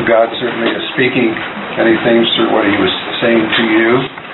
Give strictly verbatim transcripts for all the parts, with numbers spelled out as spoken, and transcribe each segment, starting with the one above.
God certainly is speaking many things through what He was saying to you.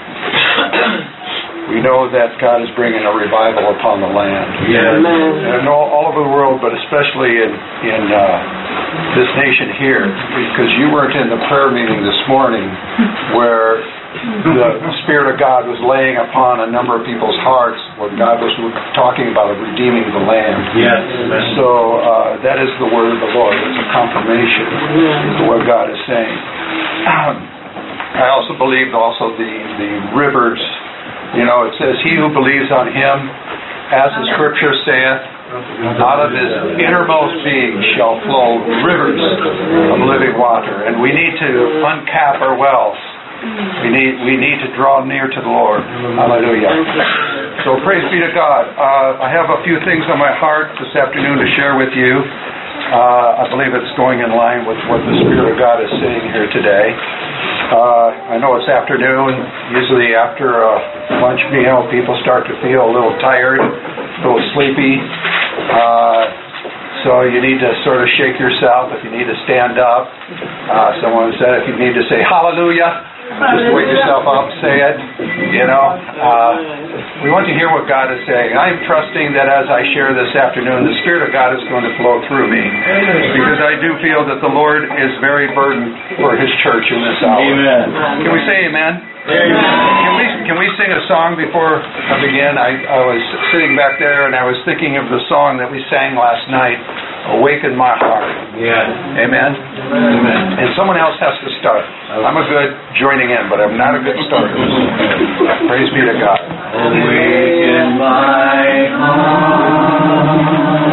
We know that God is bringing a revival upon the land. Yes. And all, all over the world, but especially in, in uh, this nation here, because you weren't in the prayer meeting this morning where the Spirit of God was laying upon a number of people's hearts where God was talking about redeeming the land. Yes. So uh, that is the word of the Lord. It's a confirmation of what God is saying. Um, I also believe also the, the rivers. You know, it says, he who believes on Him, as the Scripture saith, out of his innermost being shall flow rivers of living water. And we need to uncap our wells. We need we need to draw near to the Lord. Hallelujah. So praise be to God. Uh, I have a few things on my heart this afternoon to share with you. Uh, I believe it's going in line with what the Spirit of God is saying here today. Uh, I know it's afternoon. Usually after a lunch meal, people start to feel a little tired, a little sleepy. Uh, so you need to sort of shake yourself if you need to stand up. Uh, someone said if you need to say hallelujah, just wake yourself up, say it. You know, uh, we want to hear what God is saying. I'm trusting that as I share this afternoon, the Spirit of God is going to flow through me, because I do feel that the Lord is very burdened for His church in this hour. Amen. Can we say amen? Amen. Can we can we sing a song before I begin? I, I was sitting back there and I was thinking of the song that we sang last night, Awaken My Heart. Yes. Amen? Amen. And someone else has to start. I'm a good joining in, but I'm not a good starter. Praise be to God. Awaken my heart.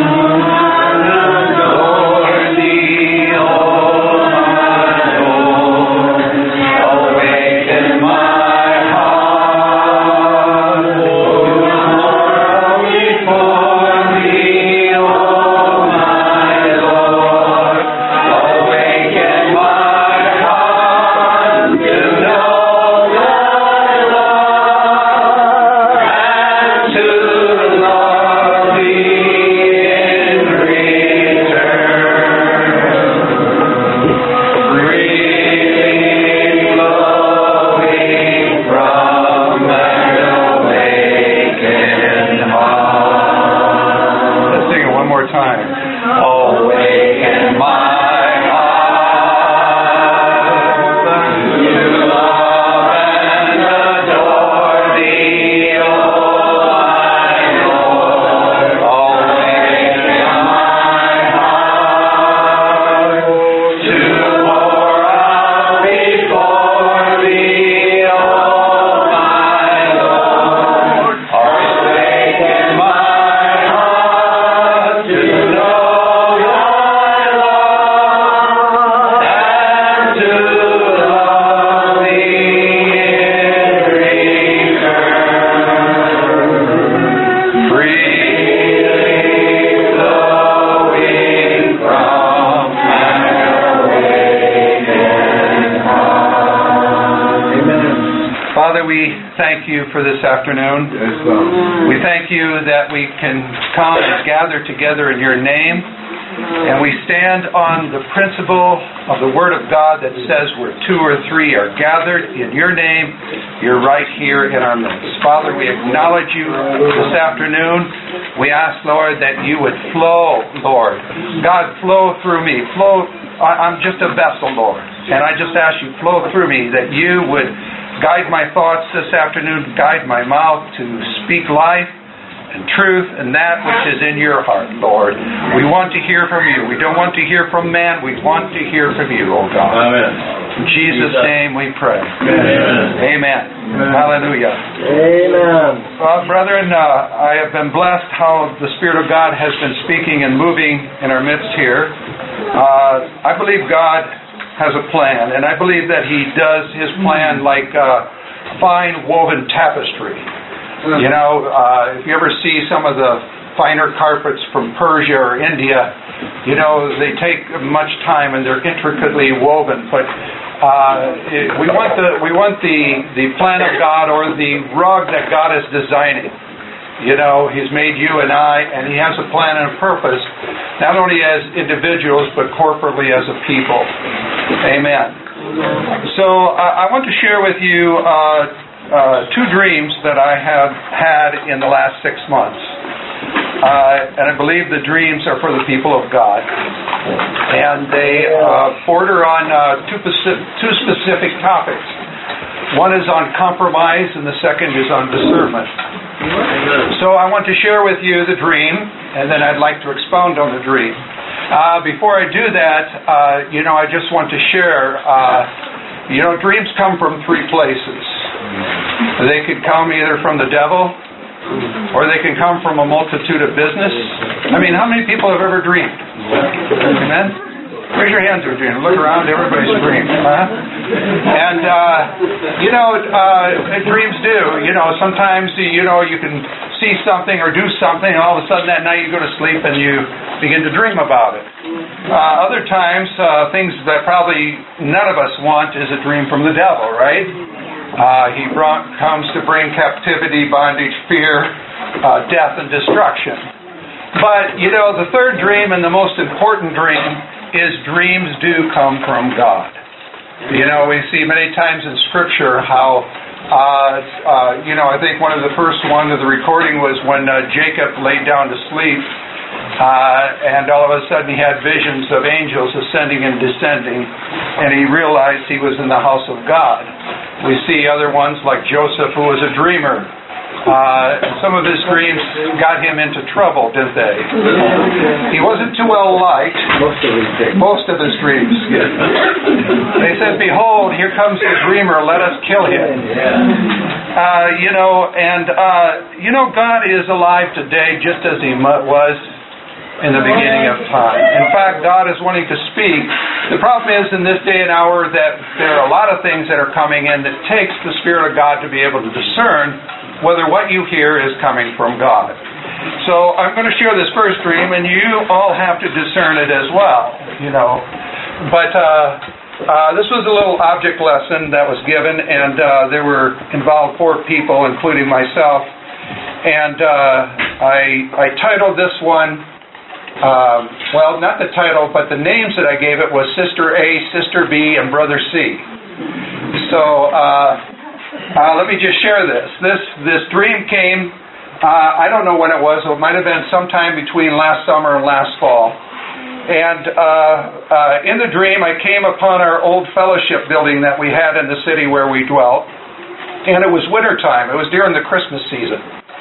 For this afternoon. We thank you that we can come and gather together in your name, and we stand on the principle of the Word of God that says where two or three are gathered in your name, you're right here in our midst. Father, we acknowledge you this afternoon. We ask, Lord, that you would flow, Lord. God, flow through me. Flow. I'm just a vessel, Lord, and I just ask you, flow through me, that you would guide my thoughts this afternoon, guide my mouth to speak life and truth and that which is in your heart, Lord. We want to hear from you. We don't want to hear from man. We want to hear from you, oh God. Amen. In Jesus' name we pray. Amen. Amen. Amen. Hallelujah. Amen. Well, brethren, uh, I have been blessed how the Spirit of God has been speaking and moving in our midst here. Uh, I believe God has a plan, and I believe that He does His plan like uh, fine woven tapestry. You know, uh, if you ever see some of the finer carpets from Persia or India, you know, they take much time and they're intricately woven. But uh, it, we want the we want the the plan of God, or the rug that God is designing. You know, He's made you and I, and He has a plan and a purpose, not only as individuals, but corporately as a people. Amen. So uh, I want to share with you uh, uh, two dreams that I have had in the last six months. Uh, and I believe the dreams are for the people of God. And they uh, border on uh, two, specific, two specific topics. One is on compromise and the second is on discernment. So I want to share with you the dream, and then I'd like to expound on the dream. Uh, before I do that, uh, you know, I just want to share, uh, you know, dreams come from three places. They could come either from the devil, or they can come from a multitude of business. I mean, how many people have ever dreamed? Amen? Raise your hands if you're dreaming. Look around, everybody's dreamed. Huh? And, uh, you know, uh, dreams do. You know, sometimes, you know, you can see something or do something, and all of a sudden that night you go to sleep and you begin to dream about it. Uh, other times, uh, things that probably none of us want is a dream from the devil, right? Uh, he brought, comes to bring captivity, bondage, fear, uh, death, and destruction. But, you know, the third dream and the most important dream is dreams do come from God. You know, we see many times in Scripture how, uh, uh, you know, I think one of the first one of the recording was when uh, Jacob laid down to sleep, uh, and all of a sudden he had visions of angels ascending and descending, and he realized he was in the house of God. We see other ones like Joseph, who was a dreamer. Uh, some of his dreams got him into trouble, didn't they? He wasn't too well liked. Most of his dreams. Most of his dreams. Yeah. They said, "Behold, here comes the dreamer. Let us kill him." Uh, you know, and uh, you know, God is alive today, just as He was in the beginning of time. In fact, God is wanting to speak. The problem is, in this day and hour, that there are a lot of things that are coming in that takes the Spirit of God to be able to discern whether what you hear is coming from God. So I'm going to share this first dream, and you all have to discern it as well, you know. But uh, uh, this was a little object lesson that was given, and uh, there were involved four people, including myself. And uh, I, I titled this one, uh, well, not the title, but the names that I gave it was Sister A, Sister B, and Brother C. So... Uh, Uh, let me just share this. This this dream came, uh, I don't know when it was, it might have been sometime between last summer and last fall. And uh, uh, in the dream, I came upon our old fellowship building that we had in the city where we dwelt. And it was wintertime. It was during the Christmas season.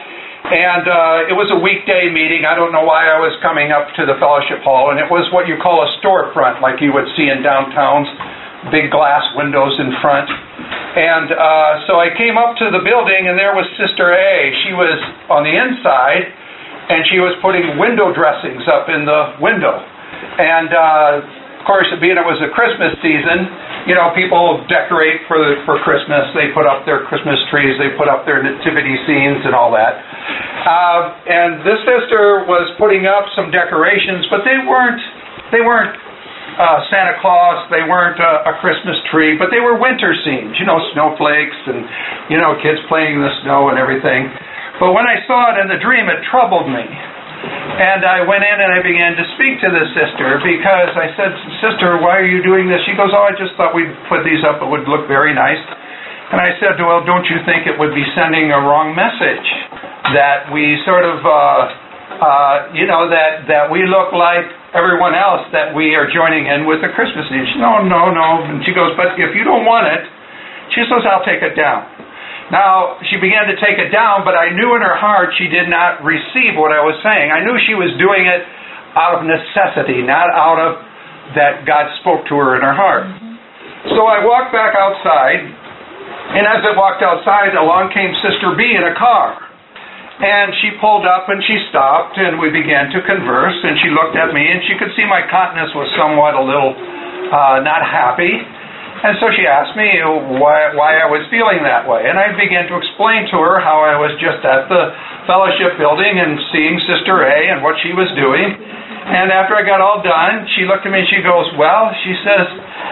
And uh, it was a weekday meeting. I don't know why I was coming up to the fellowship hall. And it was what you call a storefront, like you would see in downtowns. Big glass windows in front. And uh, so I came up to the building, and there was Sister A. She was on the inside, and she was putting window dressings up in the window. And, uh, of course, being it was a Christmas season, you know, people decorate for the, for Christmas. They put up their Christmas trees. They put up their nativity scenes and all that. Uh, and this sister was putting up some decorations, but they weren't, they weren't, Uh, Santa Claus, they weren't uh, a Christmas tree, but they were winter scenes, you know, snowflakes and, you know, kids playing in the snow and everything. But when I saw it in the dream, it troubled me. And I went in and I began to speak to this sister because I said, "Sister, why are you doing this?" She goes, "Oh, I just thought we'd put these up. It would look very nice." And I said, "Well, don't you think it would be sending a wrong message? That we sort of, uh, uh, you know, that, that we look like everyone else, that we are joining in with the Christmas Eve?" She said, "No, no, no." And she goes, "But if you don't want it," she says, "I'll take it down." Now, she began to take it down, but I knew in her heart she did not receive what I was saying. I knew she was doing it out of necessity, not out of that God spoke to her in her heart. So I walked back outside, and as I walked outside, along came Sister B in a car. And she pulled up and she stopped and we began to converse, and she looked at me and she could see my countenance was somewhat a little uh, not happy. And so she asked me why, why I was feeling that way. And I began to explain to her how I was just at the fellowship building and seeing Sister A and what she was doing. And after I got all done, she looked at me and she goes, "Well," she says,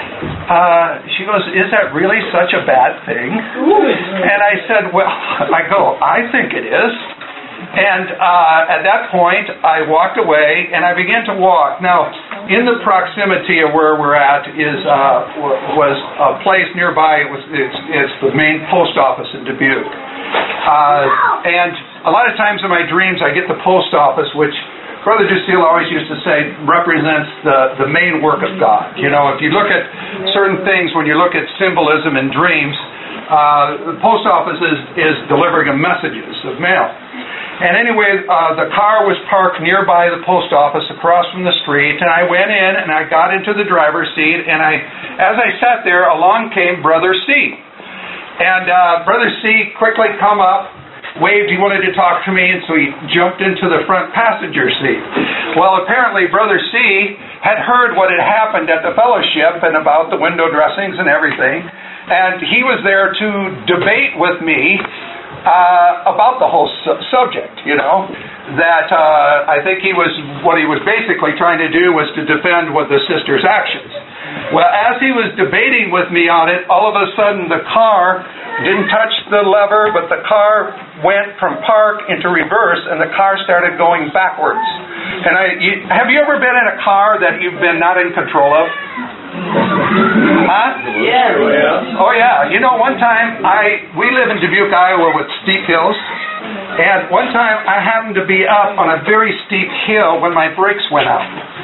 uh, she goes, "is that really such a bad thing?" And I said, "Well," I go, "I think it is." And uh, at that point, I walked away and I began to walk. Now, in the proximity of where we're at is uh, was a place nearby. It was it's, it's the main post office in Dubuque. Uh, and a lot of times in my dreams, I get the post office, which Brother Ducille always used to say represents the, the main work of God. You know, if you look at certain things, when you look at symbolism in dreams, uh, the post office is, is delivering messages of mail. And anyway, uh, the car was parked nearby the post office across from the street, and I went in and I got into the driver's seat, and I, as I sat there, along came Brother C. And uh, Brother C quickly come up, waved, he wanted to talk to me, and so he jumped into the front passenger seat. Well, apparently Brother C had heard what had happened at the fellowship and about the window dressings and everything, and he was there to debate with me Uh, about the whole su- subject, you know, that uh, I think he was, what he was basically trying to do was to defend what the sister's actions. Well, as he was debating with me on it, all of a sudden the car didn't touch the lever, but the car went from park into reverse, and the car started going backwards. And I, you, have you ever been in a car that you've been not in control of? Huh? Yeah. Oh yeah. You know, one time I we live in Dubuque, Iowa, with steep hills, and one time I happened to be up on a very steep hill when my brakes went out,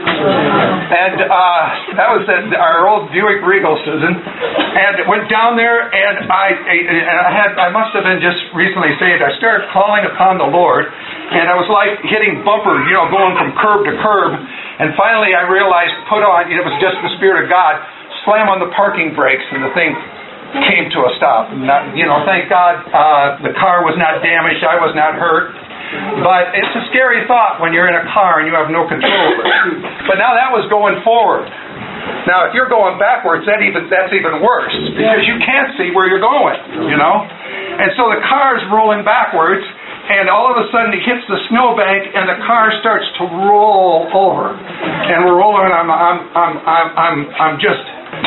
and uh, that was at our old Buick Regal, Susan, and it went down there, and I and I had I must have been just recently saved. I started calling upon the Lord, and I was like hitting bumpers, you know, going from curb to curb. And finally I realized, put on, it was just the Spirit of God, slam on the parking brakes, and the thing came to a stop. Not, you know, thank God uh, the car was not damaged, I was not hurt. But it's a scary thought when you're in a car and you have no control over it. But now that was going forward. Now if you're going backwards, that even that's even worse, because you can't see where you're going, you know? And so the car's rolling backwards, and all of a sudden it hits the snowbank, and the car starts to roll over, and we're rolling. I'm, I'm, I'm, I'm, I'm, I'm just,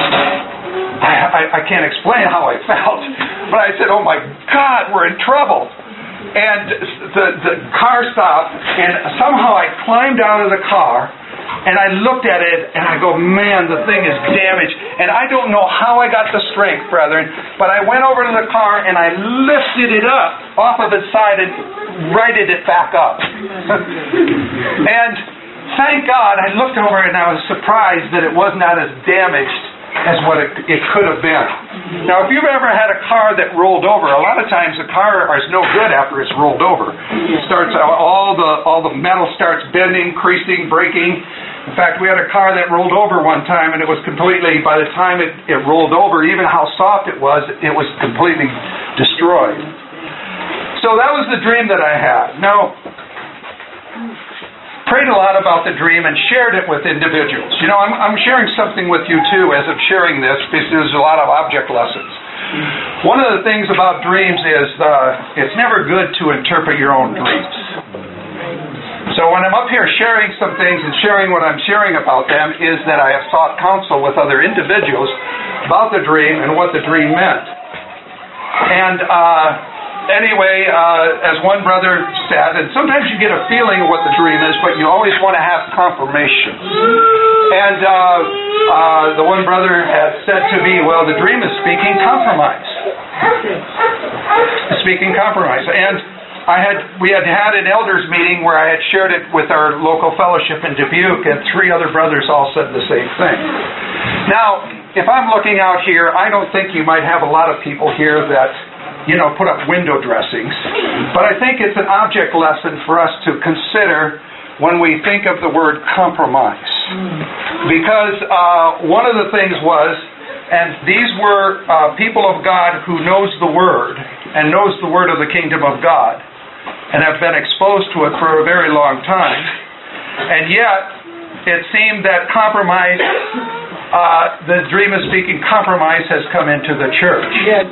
I, I, I can't explain how I felt, but I said, "Oh my God, we're in trouble!" And the the car stopped, and somehow I climbed out of the car. And I looked at it, and I go, man, the thing is damaged. And I don't know how I got the strength, brethren, but I went over to the car, and I lifted it up off of its side and righted it back up. And thank God, I looked over it, and I was surprised that it was not as damaged as what it, it could have been. Now, if you've ever had a car that rolled over, a lot of times the car is no good after it's rolled over. It starts, all the all the metal starts bending, creasing, breaking. In fact, we had a car that rolled over one time, and it was completely, by the time it, it rolled over, even how soft it was, it was completely destroyed. So that was the dream that I had. Now, prayed a lot about the dream and shared it with individuals. You know, I'm, I'm sharing something with you too as of sharing this, because there's a lot of object lessons. One of the things about dreams is uh, it's never good to interpret your own dreams. So when I'm up here sharing some things and sharing what I'm sharing about them, is that I have sought counsel with other individuals about the dream and what the dream meant. And uh, anyway, uh, as one brother said, and sometimes you get a feeling of what the dream is, but you always want to have confirmation. And uh, uh, the one brother had said to me, well, the dream is speaking compromise. Speaking compromise. And I had we had had an elders meeting where I had shared it with our local fellowship in Dubuque, and three other brothers all said the same thing. Now, if I'm looking out here, I don't think you might have a lot of people here that, you know, put up window dressings. But I think it's an object lesson for us to consider when we think of the word compromise. Because uh, one of the things was, and these were uh, people of God who knows the Word, and knows the Word of the kingdom of God, and have been exposed to it for a very long time. And yet, it seemed that compromise, uh, the dream of speaking compromise has come into the church. Yes.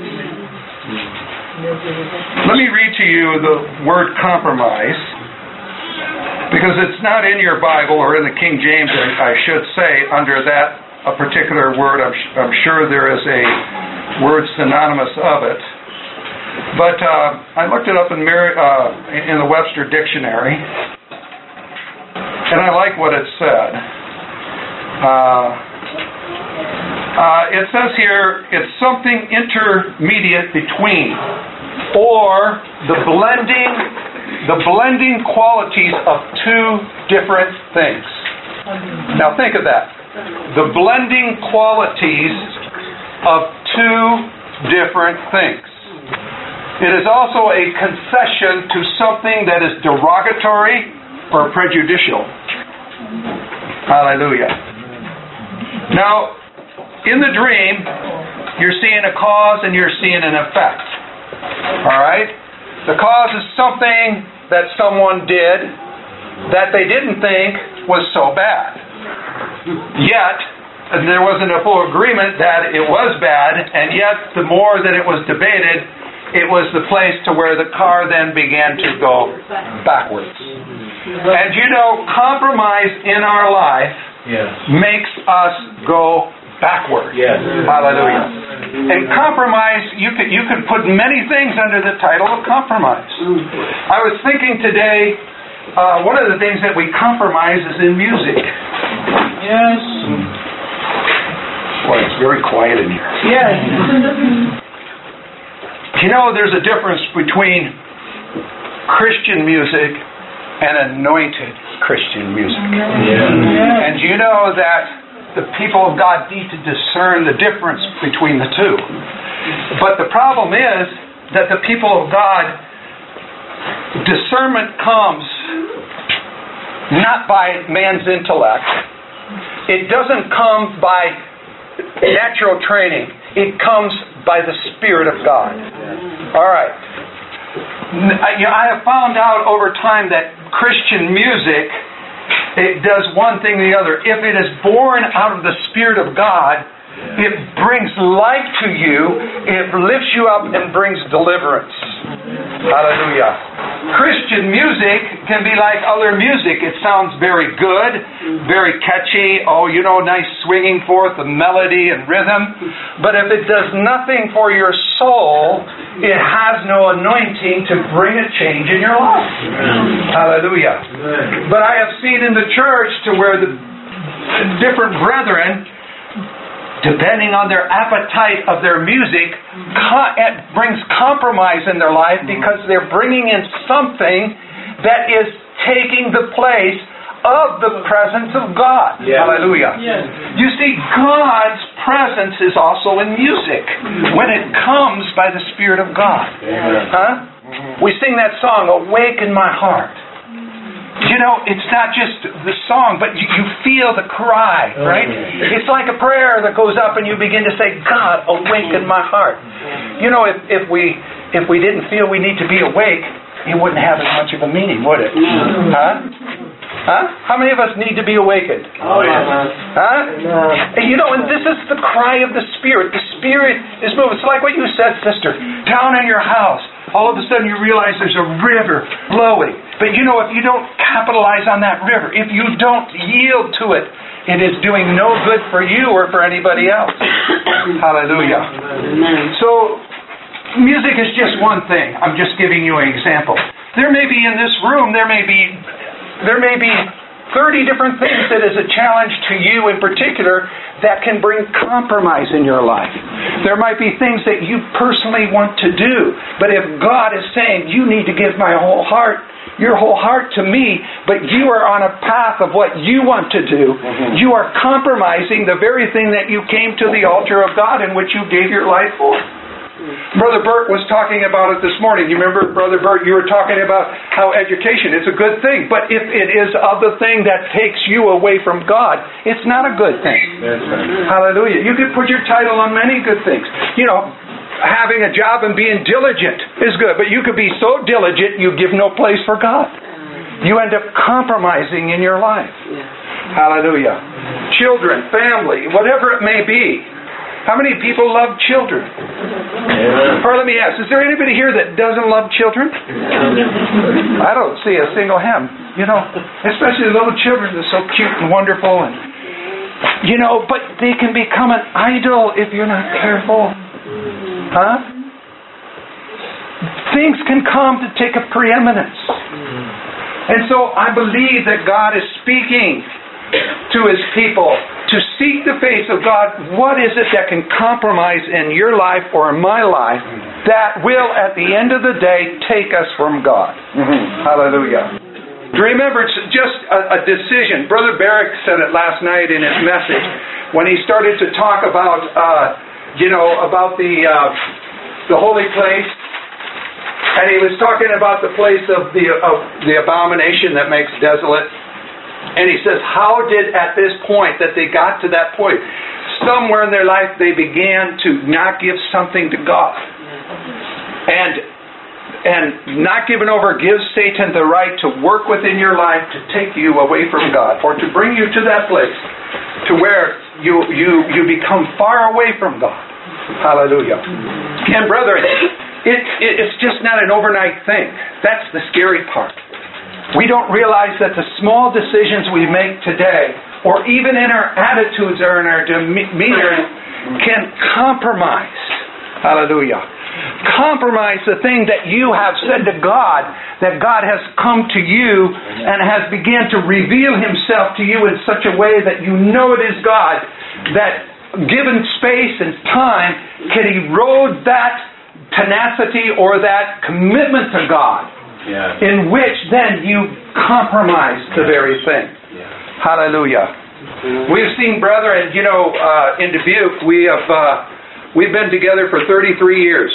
Let me read to you the word compromise, because it's not in your Bible, or in the King James, I should say, under that a particular word. I'm, I'm sure there is a word synonymous of it. But uh, I looked it up in, Mer- uh, in the Webster Dictionary, and I like what it said. Uh, uh, it says here, it's something intermediate between, or the blending, the blending qualities of two different things. Now think of that. The blending qualities of two different things. It is also a concession to something that is derogatory or prejudicial. Hallelujah. Now, in the dream, you're seeing a cause and you're seeing an effect. All right? The cause is something that someone did that they didn't think was so bad. Yet, there wasn't a full agreement that it was bad, and yet the more that it was debated, it was the place to where the car then began to go backwards. And you know, compromise in our life Yes. makes us go backward. Yes. Hallelujah. And compromise, you could you could put many things under the title of compromise. I was thinking today, uh, one of the things that we compromise is in music. Yes. Boy, it's very quiet in here. Yes. You know, there's a difference between Christian music and anointed Christian music. Yeah. And you know that the people of God need to discern the difference between the two. But the problem is that the people of God, discernment comes not by man's intellect. It doesn't come by natural training. It comes by the Spirit of God. All right. I have found out over time that Christian music, it does one thing or the other. If it is born out of the Spirit of God, it brings life to you, it lifts you up and brings deliverance. Hallelujah. Christian music can be like other music. It sounds very good, very catchy. Oh, you know, nice swinging forth the melody and rhythm. But if it does nothing for your soul, it has no anointing to bring a change in your life. Hallelujah. But I have seen in the church to where the different brethren, depending on their appetite of their music, it brings compromise in their life because they're bringing in something that is taking the place of the presence of God. Yes. Hallelujah. Yes. You see, God's presence is also in music when it comes by the Spirit of God. Amen. Huh? We sing that song, "Awaken My Heart." You know, it's not just the song, but you, you feel the cry, right? It's like a prayer that goes up and you begin to say, "God, awaken my heart." You know, if, if we if we didn't feel we need to be awake, it wouldn't have as much of a meaning, would it? Huh? Huh? How many of us need to be awakened? Oh, yes. Huh? And you know, and this is the cry of the Spirit. The Spirit is moving. It's like what you said, sister. Down in your house, all of a sudden you realize there's a river flowing. But you know, if you don't capitalize on that river, if you don't yield to it, it is doing no good for you or for anybody else. Hallelujah. So, music is just one thing. I'm just giving you an example. There may be in this room, there may be there may be thirty different things that is a challenge to you in particular that can bring compromise in your life. There might be things that you personally want to do, but if God is saying, you need to give my whole heart, your whole heart to me, but you are on a path of what you want to do, mm-hmm. you are compromising the very thing that you came to the altar of God in which you gave your life for. Brother Bert was talking about it this morning. You remember, Brother Bert, you were talking about how education, it's a good thing. But if it is of the thing that takes you away from God, it's not a good thing. That's right. Hallelujah. You could put your title on many good things. You know, having a job and being diligent is good. But you could be so diligent, you give no place for God. You end up compromising in your life. Hallelujah. Children, family, whatever it may be. How many people love children? Amen. Or let me ask, is there anybody here that doesn't love children? I don't see a single hem. You know, especially little children, they're so cute and wonderful. And you know, but they can become an idol if you're not careful. Huh? things can come to take a preeminence. And so I believe that God is speaking to His people to seek the face of God. What is it that can compromise in your life or in my life that will, at the end of the day, take us from God? Mm-hmm. Hallelujah. Remember, it's just a, a decision. Brother Barrick said it last night in his message when he started to talk about, uh, you know, about the uh, the holy place. And he was talking about the place of the of the abomination that makes desolate. And he says, how did at this point that they got to that point, somewhere in their life they began to not give something to God. And and not giving over gives Satan the right to work within your life to take you away from God, or to bring you to that place to where you you you become far away from God. Hallelujah. And brethren, it, it it's just not an overnight thing. That's the scary part. We don't realize that the small decisions we make today, or even in our attitudes or in our demeanor, can compromise. Hallelujah. Compromise the thing that you have said to God, that God has come to you and has begun to reveal Himself to you in such a way that you know it is God, that given space and time can erode that tenacity or that commitment to God. Yeah. In which then you compromise the very thing. Yeah. Hallelujah. Mm-hmm. We've seen, brethren, you know, uh, in Dubuque, we have uh, we've been together for thirty-three years.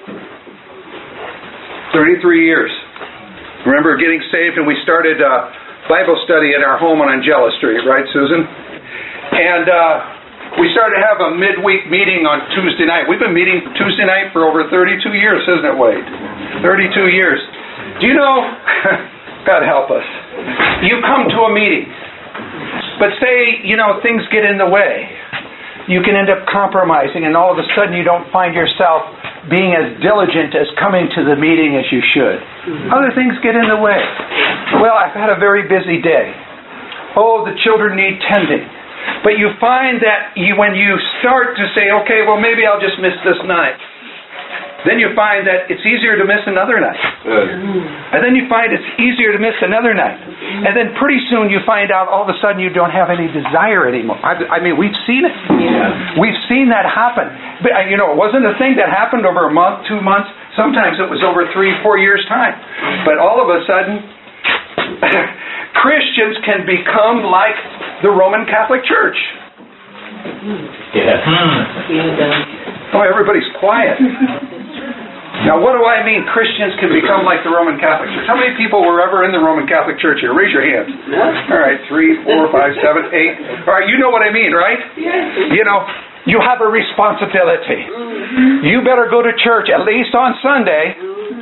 thirty-three years. Remember getting saved, and we started uh, Bible study at our home on Angela Street, right, Susan? And uh, we started to have a midweek meeting on Tuesday night. We've been meeting Tuesday night for over thirty-two years, isn't it, Wade? thirty-two years. Do you know, God help us, you come to a meeting, but say, you know, things get in the way. You can end up compromising, and all of a sudden you don't find yourself being as diligent as coming to the meeting as you should. Other things get in the way. Well, I've had a very busy day. Oh, the children need tending. But you find that you, when you start to say, okay, well, maybe I'll just miss this night. Then you find that it's easier to miss another night. Good. And then you find it's easier to miss another night. And then pretty soon you find out all of a sudden you don't have any desire anymore. I, I mean, we've seen it. Yeah. We've seen that happen. But, you know, it wasn't a thing that happened over a month, two months. Sometimes it was over three, four years' time. But all of a sudden, Christians can become like the Roman Catholic Church. Yeah. Oh, everybody's quiet. Now, what do I mean Christians can become like the Roman Catholic Church? How many people were ever in the Roman Catholic Church here? Raise your hands. All right, three, four, five, seven, eight. All right, you know what I mean, right? You know, you have a responsibility. You better go to church at least on Sunday.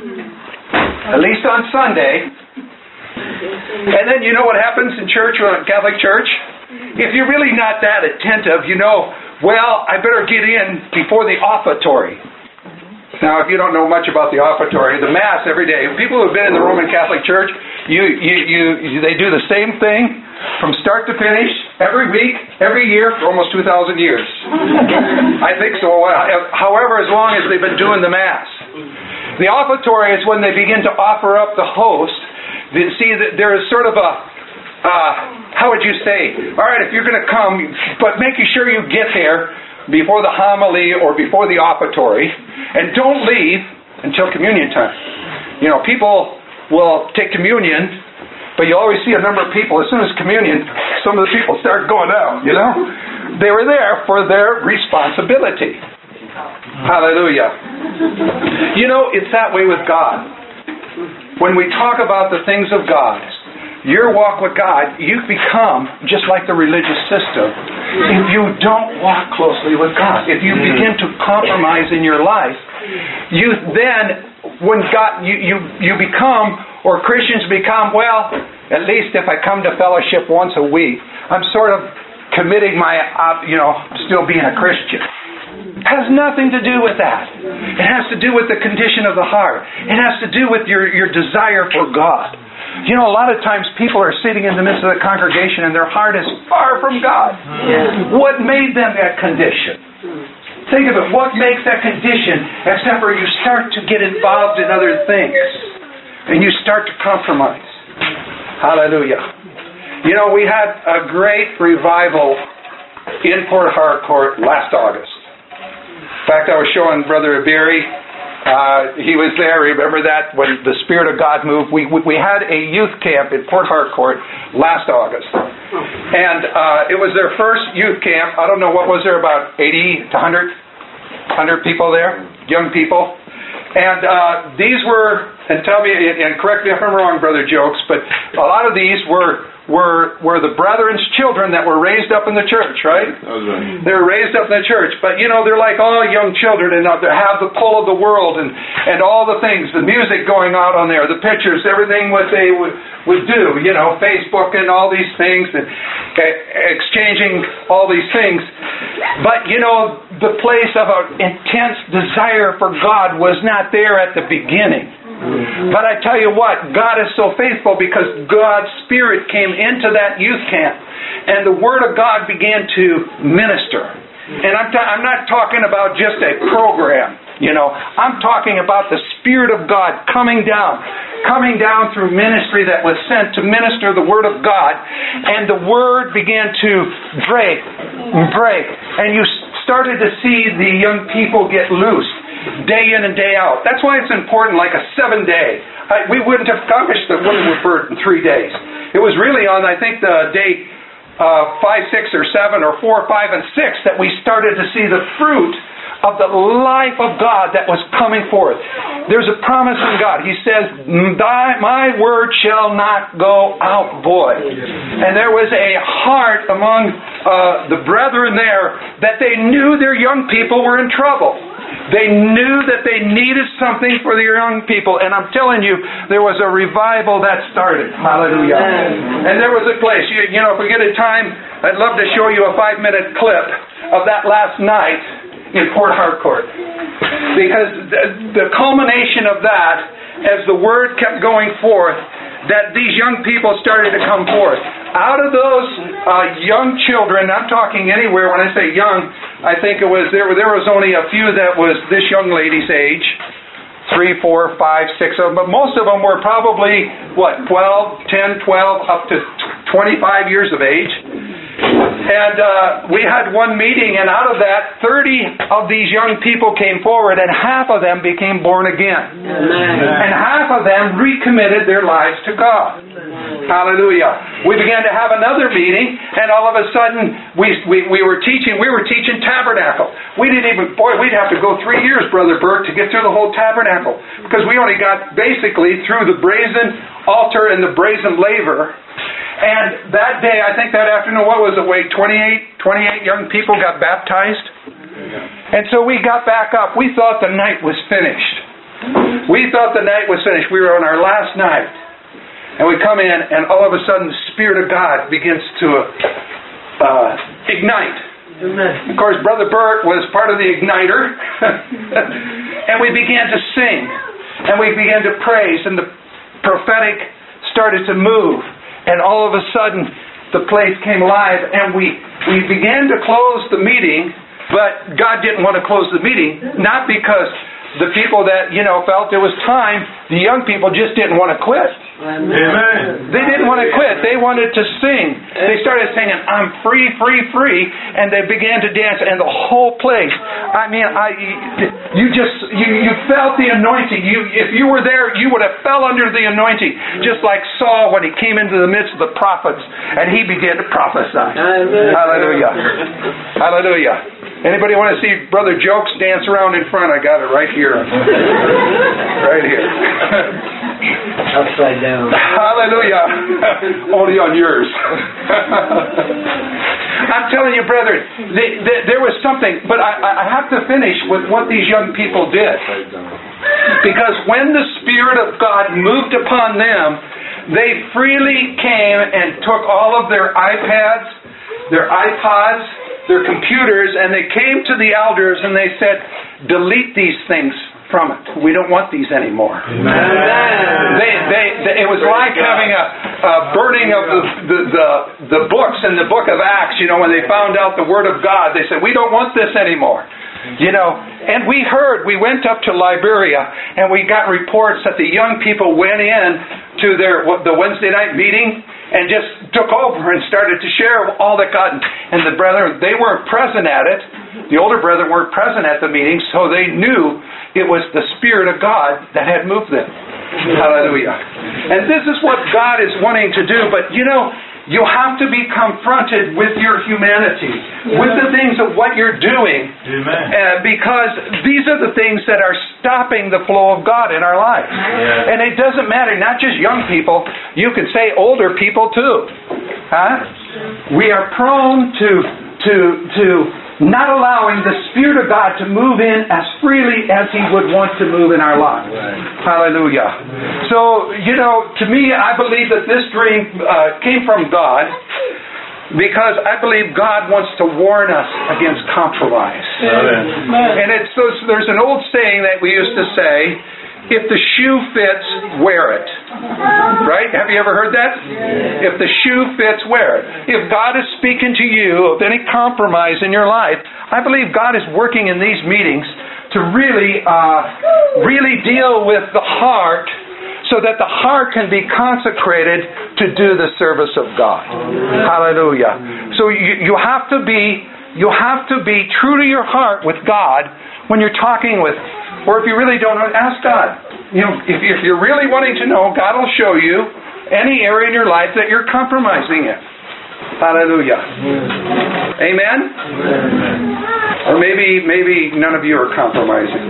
At least on Sunday. And then you know what happens in church, or Catholic Church? If you're really not that attentive, you know, well, I better get in before the offertory. Now, if you don't know much about the offertory, the Mass every day, people who have been in the Roman Catholic Church, you, you, you, you, they do the same thing from start to finish, every week, every year, for almost two thousand years. I think so. However, as long as they've been doing the Mass. The offertory is when they begin to offer up the host. See, there is sort of a, uh, how would you say, all right, if you're going to come, but making sure you get there before the homily or before the offertory, and don't leave until communion time. You know, people will take communion, but you always see a number of people, as soon as communion, some of the people start going out, you know? They were there for their responsibility. Hallelujah. You know, it's that way with God. When we talk about the things of God, your walk with God, you become just like the religious system if you don't walk closely with God. If you begin to compromise in your life, you then, when God, you, you, you become, or Christians become, well, at least if I come to fellowship once a week, I'm sort of committing my, uh, you know, still being a Christian. It has nothing to do with that. It has to do with the condition of the heart. It has to do with your, your desire for God. You know, a lot of times people are sitting in the midst of the congregation and their heart is far from God. Yeah. What made them that condition? think of it. What makes that condition except for you start to get involved in other things and you start to compromise? Hallelujah. You know, we had a great revival in Port Harcourt last August. In fact, I was showing Brother Abiri. Uh, he was there. Remember that when the Spirit of God moved? We we, we had a youth camp in Port Harcourt last August. And uh, it was their first youth camp. I don't know, what was there, about eighty to one hundred, one hundred people there? Young people. And uh, these were, and tell me, and correct me if I'm wrong, Brother Jokes, but a lot of these were were were the brethren's children that were raised up in the church, right? right. They were raised up in the church. But, you know, they're like all young children, and they have the pull of the world and, and all the things, the music going out on there, the pictures, everything what they would, would do, you know, Facebook and all these things, and exchanging all these things. But, you know, the place of an intense desire for God was not there at the beginning. But I tell you what, God is so faithful because God's Spirit came into that youth camp and the Word of God began to minister. And I'm, ta- I'm not talking about just a program, you know. I'm talking about the Spirit of God coming down, coming down through ministry that was sent to minister the Word of God. And the Word began to break, break. And you started to see the young people get loose. Day in and day out. That's why it's important, like a seven day. I, we wouldn't have accomplished the Women's Bird in three days. It was really on, I think, the day uh, five, six, or seven, or four, five, and six that we started to see the fruit of the life of God that was coming forth. There's a promise in God. He says, Thy, my word shall not go out void. And there was a heart among uh, the brethren there that they knew their young people were in trouble. They knew that they needed something for their young people. And I'm telling you, there was a revival that started. Hallelujah. And there was a place. You, you know, if we get a time, I'd love to show you a five-minute clip of that last night in Port Harcourt. Because the, the culmination of that, as the word kept going forth, that these young people started to come forth. Out of those uh, young children, I'm talking anywhere, when I say young, I think it was, there, there was only a few that was this young lady's age. Three, four, five, six of them. But most of them were probably, what, twelve, ten, twelve, up to twenty-five years of age. And uh, we had one meeting, and out of that, thirty of these young people came forward, and half of them became born again. Amen. And half of them recommitted their lives to God. Hallelujah. We began to have another meeting, and all of a sudden, we, we, we were teaching, we were teaching tabernacle. We didn't even, boy, we'd have to go three years, Brother Bert, to get through the whole tabernacle, because we only got basically through the brazen altar and the brazen laver. And that day, I think that afternoon, what was it, Wade? twenty-eight, twenty-eight young people got baptized. And so we got back up. We thought the night was finished. We thought the night was finished. We were on our last night. And we come in, and all of a sudden, the Spirit of God begins to uh, ignite. Amen. Of course, Brother Bert was part of the igniter. And we began to sing. And we began to praise. And the prophetic started to move. And all of a sudden, the place came alive, and we, we began to close the meeting, but God didn't want to close the meeting, not because the people that, you know, felt it was time, the young people just didn't want to quit. Amen. They didn't want to quit. They wanted to sing. They started singing, I'm free, free, free, and they began to dance, and the whole place, I mean, I, you just, you, you felt the anointing. You, if you were there, you would have fell under the anointing, just like Saul when he came into the midst of the prophets, and he began to prophesy. Amen. Hallelujah. Hallelujah. Anybody want to see Brother Jokes dance around in front? I got it right here. Right here. Upside down. Hallelujah. Only on yours. I'm telling you, brethren, they, they, there was something, but I, I have to finish with what these young people did. Because when the Spirit of God moved upon them, they freely came and took all of their iPads, their iPods, their computers, and they came to the elders and they said, delete these things from it. We don't want these anymore. Amen. They, they, they, it was like having a, a burning of the, the, the, the books in the book of Acts, you know, when they found out the Word of God. They said, we don't want this anymore. You know, and we heard, we went up to Liberia, and we got reports that the young people went in to their the Wednesday night meeting and just took over and started to share all that God, and the brethren, they weren't present at it. The older brethren weren't present at the meeting, so they knew it was the Spirit of God that had moved them. Hallelujah. And this is what God is wanting to do, but you know, you have to be confronted with your humanity, yeah. with the things of what you're doing, uh, because these are the things that are stopping the flow of God in our lives. Yeah. And it doesn't matter, not just young people, you can say older people too. Huh? We are prone to to to not allowing the Spirit of God to move in as freely as He would want to move in our lives. Right. Hallelujah. So, you know, to me, I believe that this dream uh, came from God, because I believe God wants to warn us against compromise. Amen. And it's there's an old saying that we used to say, if the shoe fits, wear it. Right? Have you ever heard that? Yeah. If the shoe fits, wear it. If God is speaking to you of any compromise in your life, I believe God is working in these meetings to really, uh, really deal with the heart, so that the heart can be consecrated to do the service of God. Hallelujah. So you, you have to be, you have to be true to your heart with God when you're talking with. Or if you really don't know, ask God. You know, if, if you're really wanting to know, God will show you any area in your life that you're compromising in. Hallelujah. Amen? Or maybe maybe none of you are compromising.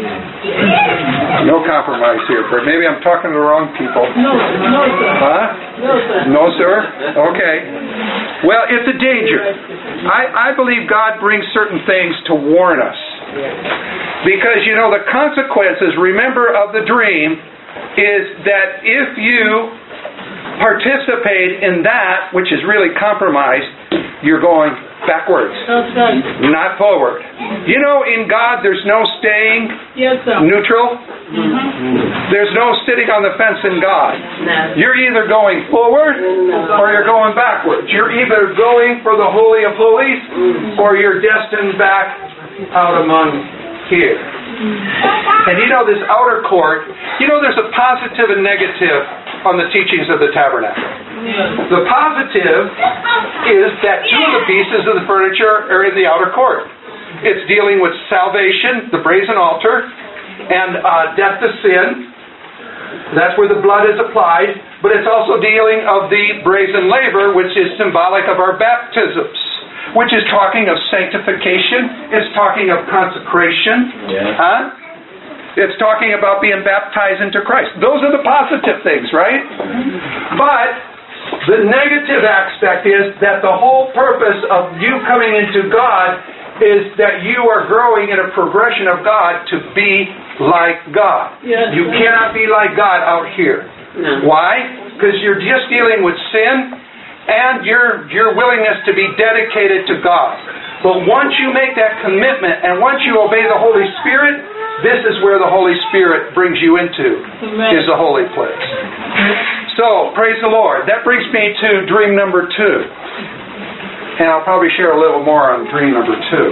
No compromise here. But maybe I'm talking to the wrong people. No, no, sir. Huh? No, sir. No, sir? Okay. Well, it's a danger. I, I believe God brings certain things to warn us. Because, you know, the consequences, remember, of the dream is that if you participate in that which is really compromised, you're going backwards, okay. not forward. You know, in God, there's no staying yes, sir. neutral. Mm-hmm. There's no sitting on the fence in God. No. You're either going forward or you're going backwards. You're either going for the Holy of Holies or you're destined back out among here. And you know, this outer court, you know, there's a positive and negative on the teachings of the tabernacle. Yeah. The positive is that two of the pieces of the furniture are in the outer court. It's dealing with salvation, the brazen altar, and uh, death to sin. That's where the blood is applied. But it's also dealing of the brazen laver, which is symbolic of our baptisms, which is talking of sanctification. It's talking of consecration. Yeah. Huh? It's talking about being baptized into Christ. Those are the positive things, right? But the negative aspect is that the whole purpose of you coming into God is that you are growing in a progression of God to be like God. Yes. You cannot be like God out here. No. Why? Because you're just dealing with sin and your your willingness to be dedicated to God. But once you make that commitment and once you obey the Holy Spirit, this is where the Holy Spirit brings you into, Amen. Is the holy place. So, praise the Lord. That brings me to dream number two. And I'll probably share a little more on dream number two.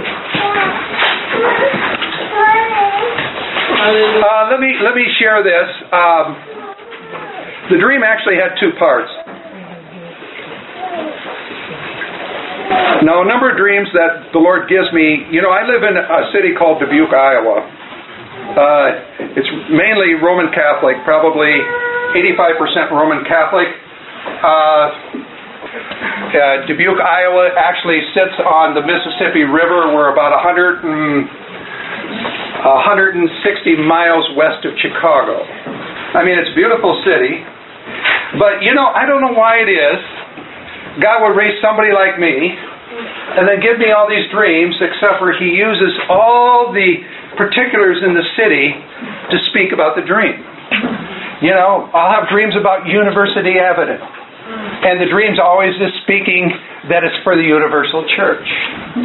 Uh, let me let me share this. Um, the dream actually had two parts. Now, a number of dreams that the Lord gives me, you know, I live in a city called Dubuque, Iowa. Uh, it's mainly Roman Catholic, probably eighty-five percent Roman Catholic. Uh, uh, Dubuque, Iowa actually sits on the Mississippi River. We're about one hundred and, one hundred sixty miles west of Chicago. I mean, it's a beautiful city. But, you know, I don't know why it is God would raise somebody like me and then give me all these dreams, except for He uses all the particulars in the city to speak about the dream. You know, I'll have dreams about University Avenue, and the dream's always just speaking that it's for the universal church.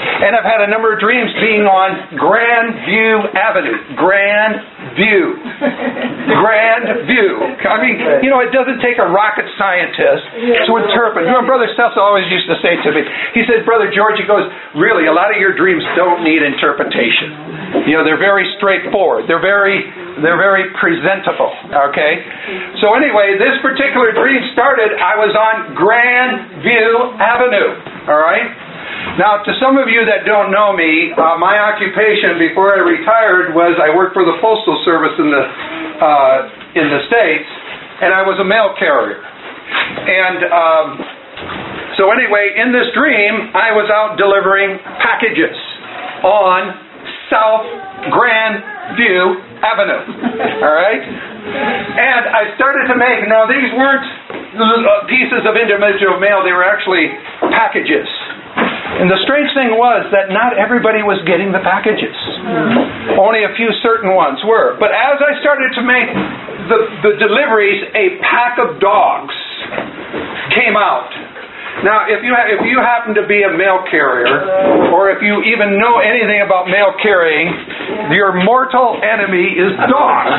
And I've had a number of dreams being on Grand View Avenue. Grand View. Grand View. I mean, you know, it doesn't take a rocket scientist to interpret. You know, Brother Seth always used to say to me, he said, Brother George, he goes, really, a lot of your dreams don't need interpretation. You know, they're very straightforward. They're very, they're very presentable. Okay? So anyway, this particular dream started, I was on Grand View Avenue. All right? Now, to some of you that don't know me, uh, my occupation before I retired was I worked for the Postal Service in the uh, in the States, and I was a mail carrier. And um, so anyway, in this dream, I was out delivering packages on South Grand View Avenue. All right? And I started to make, now these weren't pieces of individual mail, they were actually packages. And the strange thing was that not everybody was getting the packages. Only a few certain ones were. But as I started to make the, the deliveries, a pack of dogs came out. Now, if you ha- if you happen to be a mail carrier, or if you even know anything about mail carrying, your mortal enemy is dogs.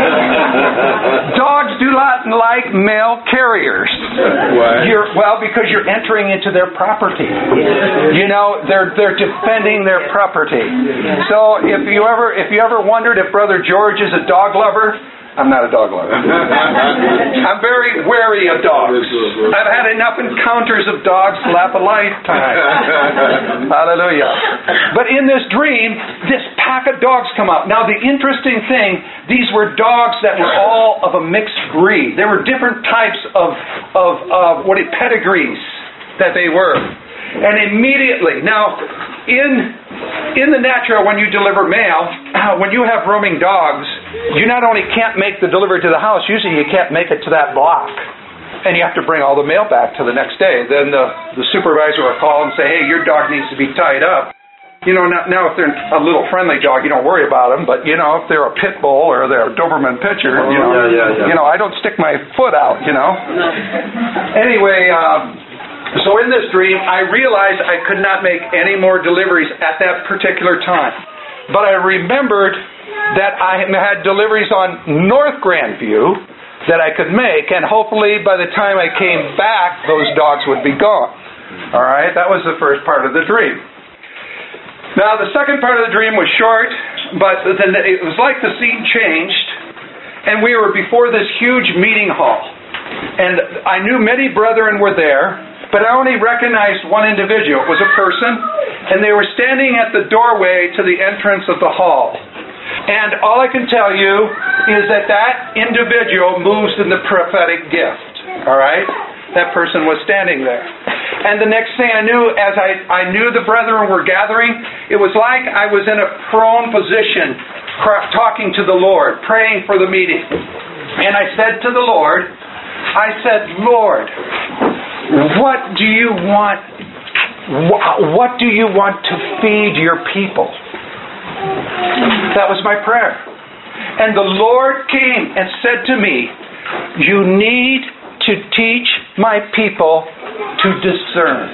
Dogs do not like mail carriers. Why? You're, well, because you're entering into their property. You know, they're they're defending their property. So if you ever if you ever wondered if Brother George is a dog lover, I'm not a dog lover. I'm very wary of dogs. I've had enough encounters of dogs to lap a lifetime. Hallelujah. But in this dream, this pack of dogs come out. Now the interesting thing, these were dogs that were all of a mixed breed. There were different types of, of, of what it, pedigrees that they were. And immediately, now, in in the natural, when you deliver mail, when you have roaming dogs, you not only can't make the delivery to the house, usually you can't make it to that block. And you have to bring all the mail back to the next day. Then the, the supervisor will call and say, hey, your dog needs to be tied up. You know, now, now if they're a little friendly dog, you don't worry about them. But, you know, if they're a pit bull or they're a Doberman Pinscher, you know, yeah, yeah, yeah. you know, I don't stick my foot out, you know. Anyway, um, so in this dream, I realized I could not make any more deliveries at that particular time. But I remembered that I had deliveries on North Grandview that I could make, and hopefully by the time I came back, those dogs would be gone. All right? That was the first part of the dream. Now, the second part of the dream was short, but then it was like the scene changed, and we were before this huge meeting hall. And I knew many brethren were there, but I only recognized one individual. It was a person, and they were standing at the doorway to the entrance of the hall. And all I can tell you is that that individual moves in the prophetic gift. All right? That person was standing there. And the next thing I knew, as I, I knew the brethren were gathering, it was like I was in a prone position talking to the Lord, praying for the meeting. And I said to the Lord, I said, Lord, what do you want, what do you want to feed your people? That was my prayer. And the Lord came and said to me, you need to teach my people to discern.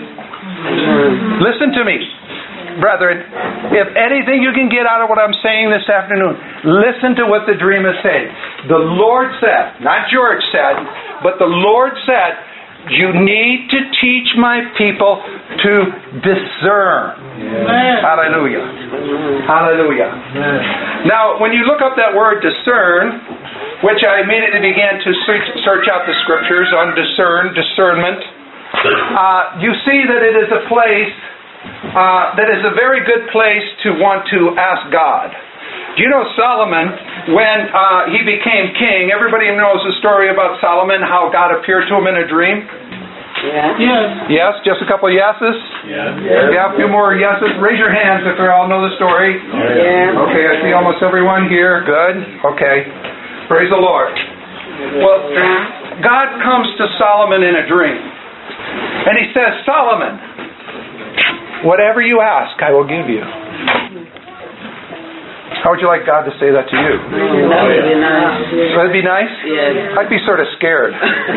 Listen to me, brethren. If anything you can get out of what I'm saying this afternoon, listen to what the dream is saying. The Lord said, not George said, but the Lord said, you need to teach my people to discern. Amen. Hallelujah. Hallelujah. Amen. Now, when you look up that word discern, which I immediately began to search, search out the scriptures on discern, discernment, uh, you see that it is a place, uh, that is a very good place to want to ask God. Do you know Solomon, when uh, he became king, everybody knows the story about Solomon, how God appeared to him in a dream? Yeah. Yes. Yes? Just a couple of yeses? Yeah. Yeah. Yeah, a few more yeses. Raise your hands if you all know the story. Yeah. Okay, I see almost everyone here. Good. Okay. Praise the Lord. Well, God comes to Solomon in a dream. And he says, Solomon, whatever you ask, I will give you. How would you like God to say that to you? That would be nice. Would it be nice? Yes. I'd be sort of scared.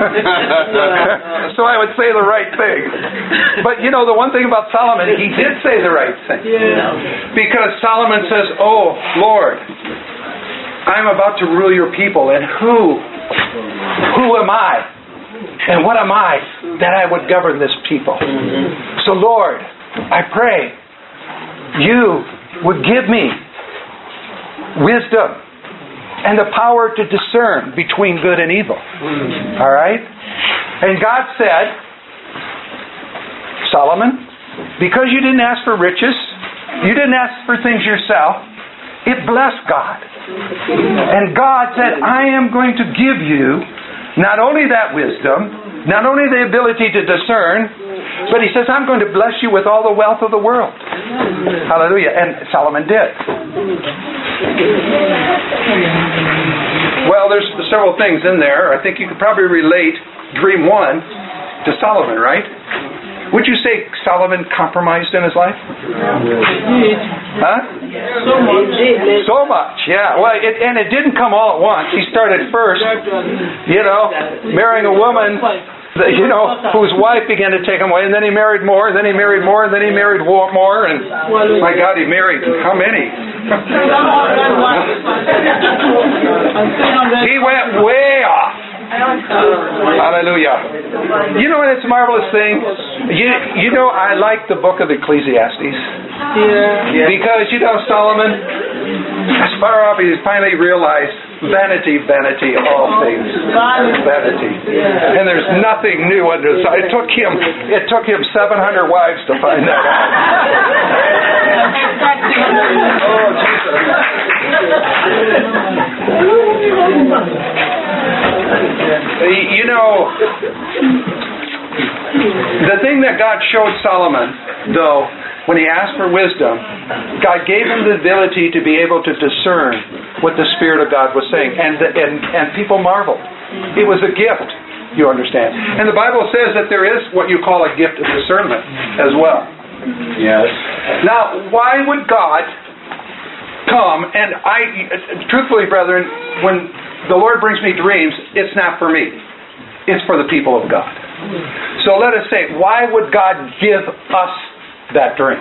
So I would say the right thing. But you know, the one thing about Solomon, he did say the right thing. Yeah. Because Solomon says, oh, Lord, I'm about to rule your people, and who, who am I? And what am I that I would govern this people? So Lord, I pray you would give me wisdom and the power to discern between good and evil. All right? And God said, Solomon, because you didn't ask for riches, you didn't ask for things yourself, it blessed God. And God said, I am going to give you not only that wisdom, not only the ability to discern, but He says, I'm going to bless you with all the wealth of the world. Hallelujah. And Solomon did. Well, there's several things in there. I think you could probably relate dream one to Solomon, right? Would you say Solomon compromised in his life? Huh? So much. So much, yeah. Well, it, and it didn't come all at once. He started first, you know, marrying a woman, that, you know, whose wife began to take him away, and then he married more, and then he married more, and then he married more, and my God, he married how many? He went way off. Hallelujah. You know what? It's a marvelous thing. You you know, I like the book of Ecclesiastes. Yeah. Because, you know, Solomon, as far off he finally realized vanity, vanity, all things. Vanity. And there's nothing new under the sun. It took him, it took him seven hundred wives to find that out. Oh, Jesus. You know, the thing that God showed Solomon, though, when he asked for wisdom, God gave him the ability to be able to discern what the Spirit of God was saying. And, and, and people marveled. It was a gift, you understand. And the Bible says that there is what you call a gift of discernment as well. Yes. Now, why would God come, and I, truthfully, brethren, when the Lord brings me dreams, it's not for me. It's for the people of God. So let us say, why would God give us that dream?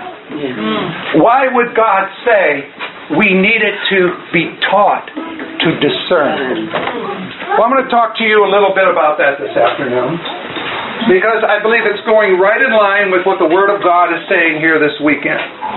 Why would God say we needed to be taught to discern? Well, I'm going to talk to you a little bit about that this afternoon, because I believe it's going right in line with what the Word of God is saying here this weekend.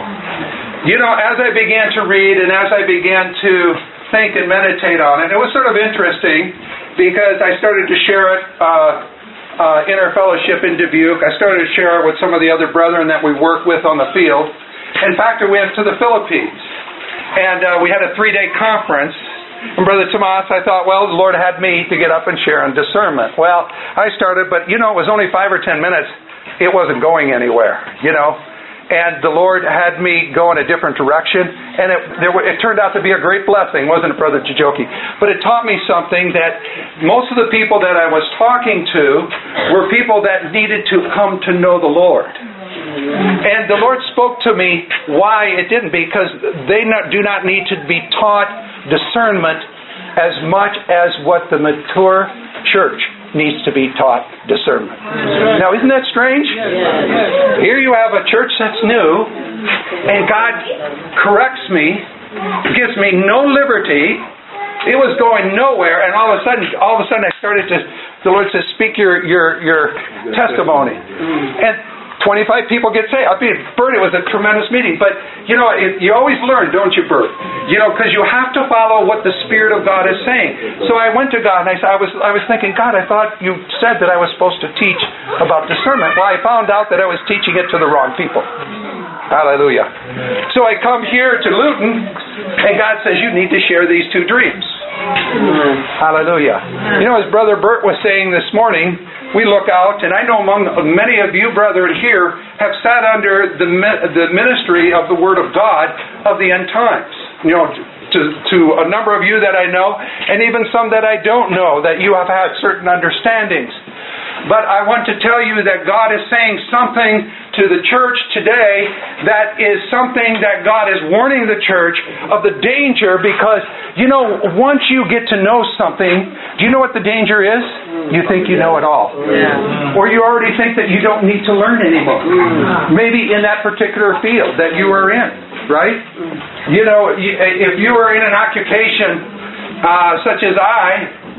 You know, as I began to read and as I began to think and meditate on it, it was sort of interesting because I started to share it uh, uh, in our fellowship in Dubuque. I started to share it with some of the other brethren that we work with on the field. In fact, I went to the Philippines, and uh, we had a three-day conference. And Brother Tomas, I thought, well, the Lord had me to get up and share on discernment. Well, I started, but you know, it was only five or ten minutes. It wasn't going anywhere, you know. And the Lord had me go in a different direction, and it, there, it turned out to be a great blessing, wasn't it, Brother Chijoki? But it taught me something, that most of the people that I was talking to were people that needed to come to know the Lord. And the Lord spoke to me why it didn't, because they not, do not need to be taught discernment as much as what the mature church needs to be taught discernment. Now, isn't that strange? Here you have a church that's new, and God corrects me, gives me no liberty. It was going nowhere, and all of a sudden, all of a sudden, I started to. The Lord says, "Speak your your your testimony," and twenty-five people get saved. I mean, Bert, it was a tremendous meeting. But, you know, it, you always learn, don't you, Bert? You know, because you have to follow what the Spirit of God is saying. So I went to God, and I, I was I was thinking, God, I thought you said that I was supposed to teach about discernment. Well, I found out that I was teaching it to the wrong people. Hallelujah. So I come here to Luton, and God says, you need to share these two dreams. Hallelujah. You know, as Brother Bert was saying this morning, we look out, and I know among many of you brethren here have sat under the the ministry of the Word of God of the end times. You know, to, to a number of you that I know, and even some that I don't know, that you have had certain understandings. But I want to tell you that God is saying something to the church today that is something that God is warning the church of the danger, because, you know, once you get to know something, do you know what the danger is? You think you know it all. Yeah. Or you already think that you don't need to learn anymore. Maybe in that particular field that you are in, right? You know, if you are in an occupation uh, such as I,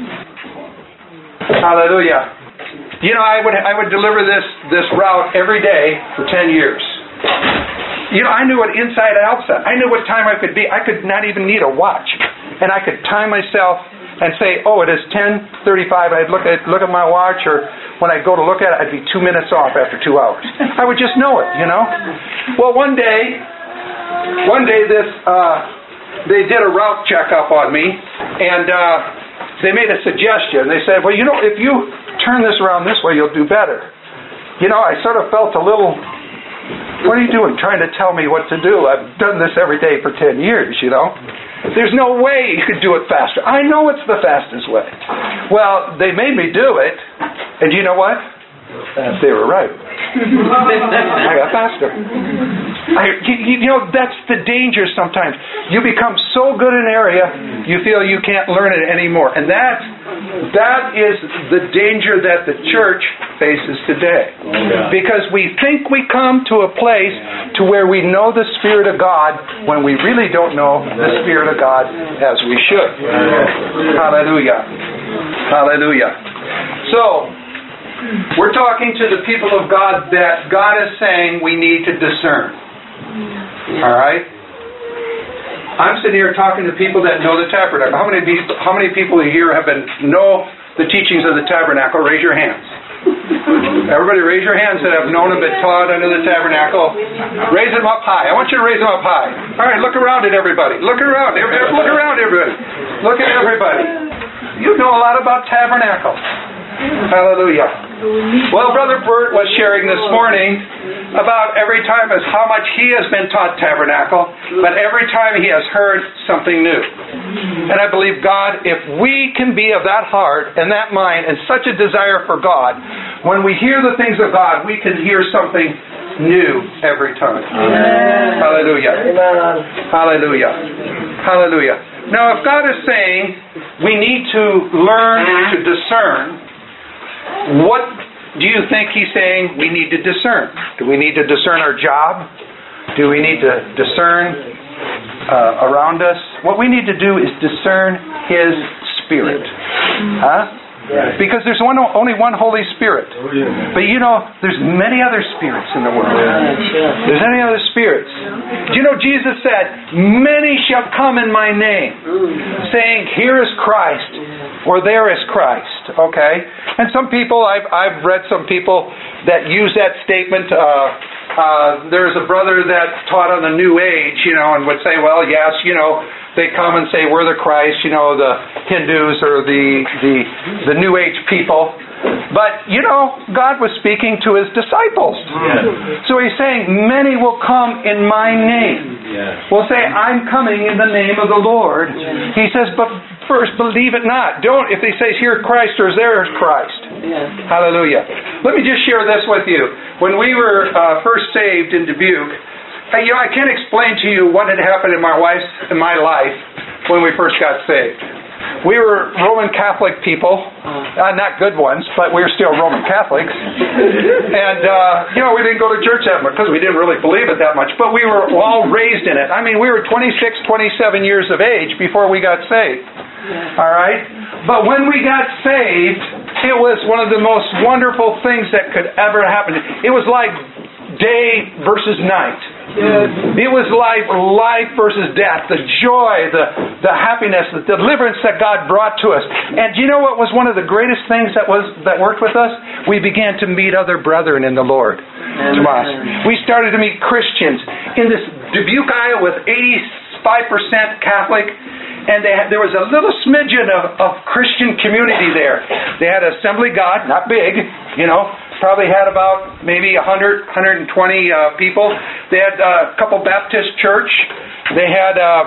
hallelujah, you know, I would I would deliver this, this route every day for ten years. You know, I knew it inside and outside. I knew what time I could be. I could not even need a watch. And I could time myself and say, oh, it is ten thirty-five. I'd look at look at my watch, or when I go to look at it, I'd be two minutes off after two hours. I would just know it, you know. Well, one day, one day this, uh, they did a route checkup on me, and uh, they made a suggestion. They said, well, you know, if you turn this around this way, you'll do better. You know, I sort of felt a little, what are you doing, trying to tell me what to do? I've done this every day for ten years, you know. There's no way you could do it faster. I know it's the fastest way. Well, they made me do it, and you know what? They were right. I got faster. I, you, you know, that's the danger sometimes. You become so good in an area, you feel you can't learn it anymore. And that, that is the danger that the church faces today. Because we think we come to a place to where we know the Spirit of God when we really don't know the Spirit of God as we should. Hallelujah. Hallelujah. So, we're talking to the people of God that God is saying we need to discern. All right? I'm sitting here talking to people that know the tabernacle. How many people, how many people here have been know the teachings of the tabernacle? Raise your hands. Everybody raise your hands that have known and been taught under the tabernacle. Raise them up high. I want you to raise them up high. All right, look around at everybody. Look around. Look around everybody. Look at everybody. You know a lot about tabernacle. Hallelujah. Well, Brother Bert was sharing this morning about every time as how much he has been taught tabernacle, but every time he has heard something new. And I believe, God, if we can be of that heart and that mind and such a desire for God, when we hear the things of God, we can hear something new every time. Amen. Hallelujah. Amen. Hallelujah. Hallelujah. Now, if God is saying we need to learn to discern, what do you think He's saying we need to discern? Do we need to discern our job? Do we need to discern uh, around us? What we need to do is discern His Spirit. Huh? Right. Because there's one, only one Holy Spirit. Oh, yeah. But you know, there's many other spirits in the world. Yeah. There's any other spirits. Do you know Jesus said, many shall come in my name, saying, here is Christ, or there is Christ. Okay? And some people, I've, I've read some people that use that statement. Uh, uh, there's a brother that taught on the New Age, you know, and would say, well, yes, you know, they come and say, we're the Christ, you know, the Hindus or the, the, the New Age people. But, you know, God was speaking to His disciples. Yeah. So He's saying, many will come in my name. Yeah. Will say, I'm coming in the name of the Lord. Yeah. He says, but first, believe it not. Don't, if He says, here Christ or there is Christ. Yeah. Hallelujah. Let me just share this with you. When we were uh, first saved in Dubuque, Hey, you know, I can't explain to you what had happened in my wife's in my life when we first got saved. We were Roman Catholic people, uh, not good ones, but we were still Roman Catholics. And, uh, you know, we didn't go to church that much because we didn't really believe it that much, but we were all raised in it. I mean, we were twenty-six, twenty-seven years of age before we got saved. All right? But when we got saved, it was one of the most wonderful things that could ever happen. It was like day versus night. It was like life versus death, the joy, the, the happiness, the deliverance that God brought to us. And do you know what was one of the greatest things that was that worked with us? We began to meet other brethren in the Lord. Tomas. We started to meet Christians in this Dubuque, Iowa, with eighty-five percent Catholic, and they had, there was a little smidgen of, of Christian community there. They had Assembly God, not big, you know, probably had about maybe one hundred, one hundred twenty uh, people. They had uh, a couple Baptist church. They had um,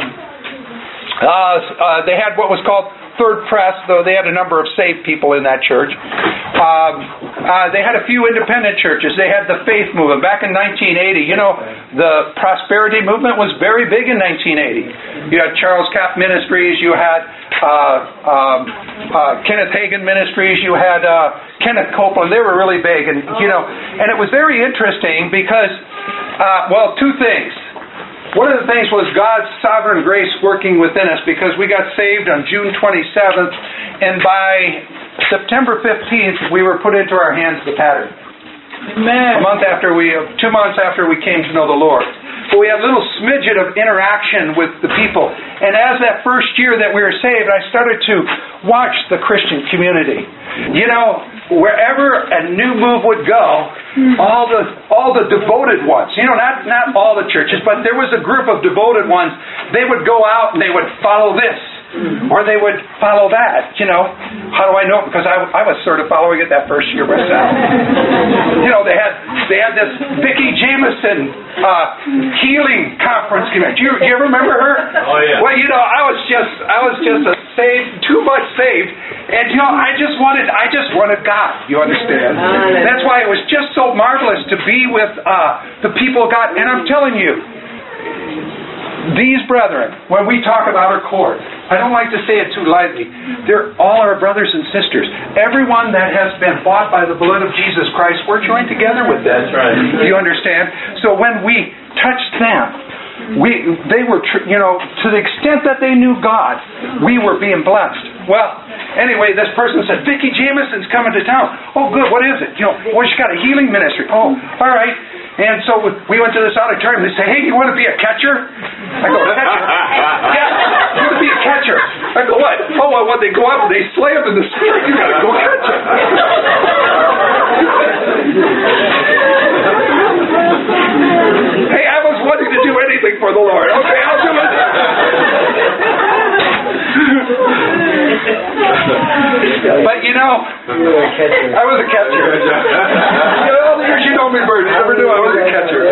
uh, uh, they had what was called Third Press, though they had a number of saved people in that church. Um, uh, they had a few independent churches. They had the faith movement. Back in nineteen eighty, you know, the prosperity movement was very big in nineteen eighty. You had Charles Capp Ministries. You had uh, um, uh, Kenneth Hagin Ministries. You had uh, Kenneth Copeland. They were really big. And, you know, and it was very interesting because, uh, well, two things. One of the things was God's sovereign grace working within us, because we got saved on June twenty-seventh, and by September fifteenth, we were put into our hands the pattern. Amen. A month after we, two months after we came to know the Lord. So we had a little smidget of interaction with the people. And as that first year that we were saved, I started to watch the Christian community. You know, wherever a new move would go, all the all the devoted ones, you know, not, not all the churches, but there was a group of devoted ones, they would go out and they would follow this. Or they would follow that, you know. How do I know? Because I, I was sort of following it that first year myself. You know, they had they had this Vicki Jameson uh, healing conference. Do you, you ever remember her? Oh yeah. Well, you know, I was just I was just a saved, too much saved, and you know, I just wanted I just wanted God. You understand? That's why it was just so marvelous to be with uh, the people of God. And I'm telling you, these brethren, when we talk about our court, I don't like to say it too lightly, they're all our brothers and sisters. Everyone that has been bought by the blood of Jesus Christ, we're joined together with them. That's right. You understand? So when we touched them, we they were, tr- you know, to the extent that they knew God, we were being blessed. Well, anyway, this person said, Vicki Jameson's coming to town. Oh, good. What is it? You know, well, she's got a healing ministry. Oh, all right. And so we went to this auditorium. They say, hey, you want to be a catcher? I go, catcher? Yeah, you want to be a catcher? I go, what? Oh, well, when they go up and they slam in the spirit, you got to go catch it. Hey, I was wanting to do anything for the Lord. Okay, I'll do it. But you know, I was a catcher. You know, all the years you know me, Bert, you never knew I was a catcher.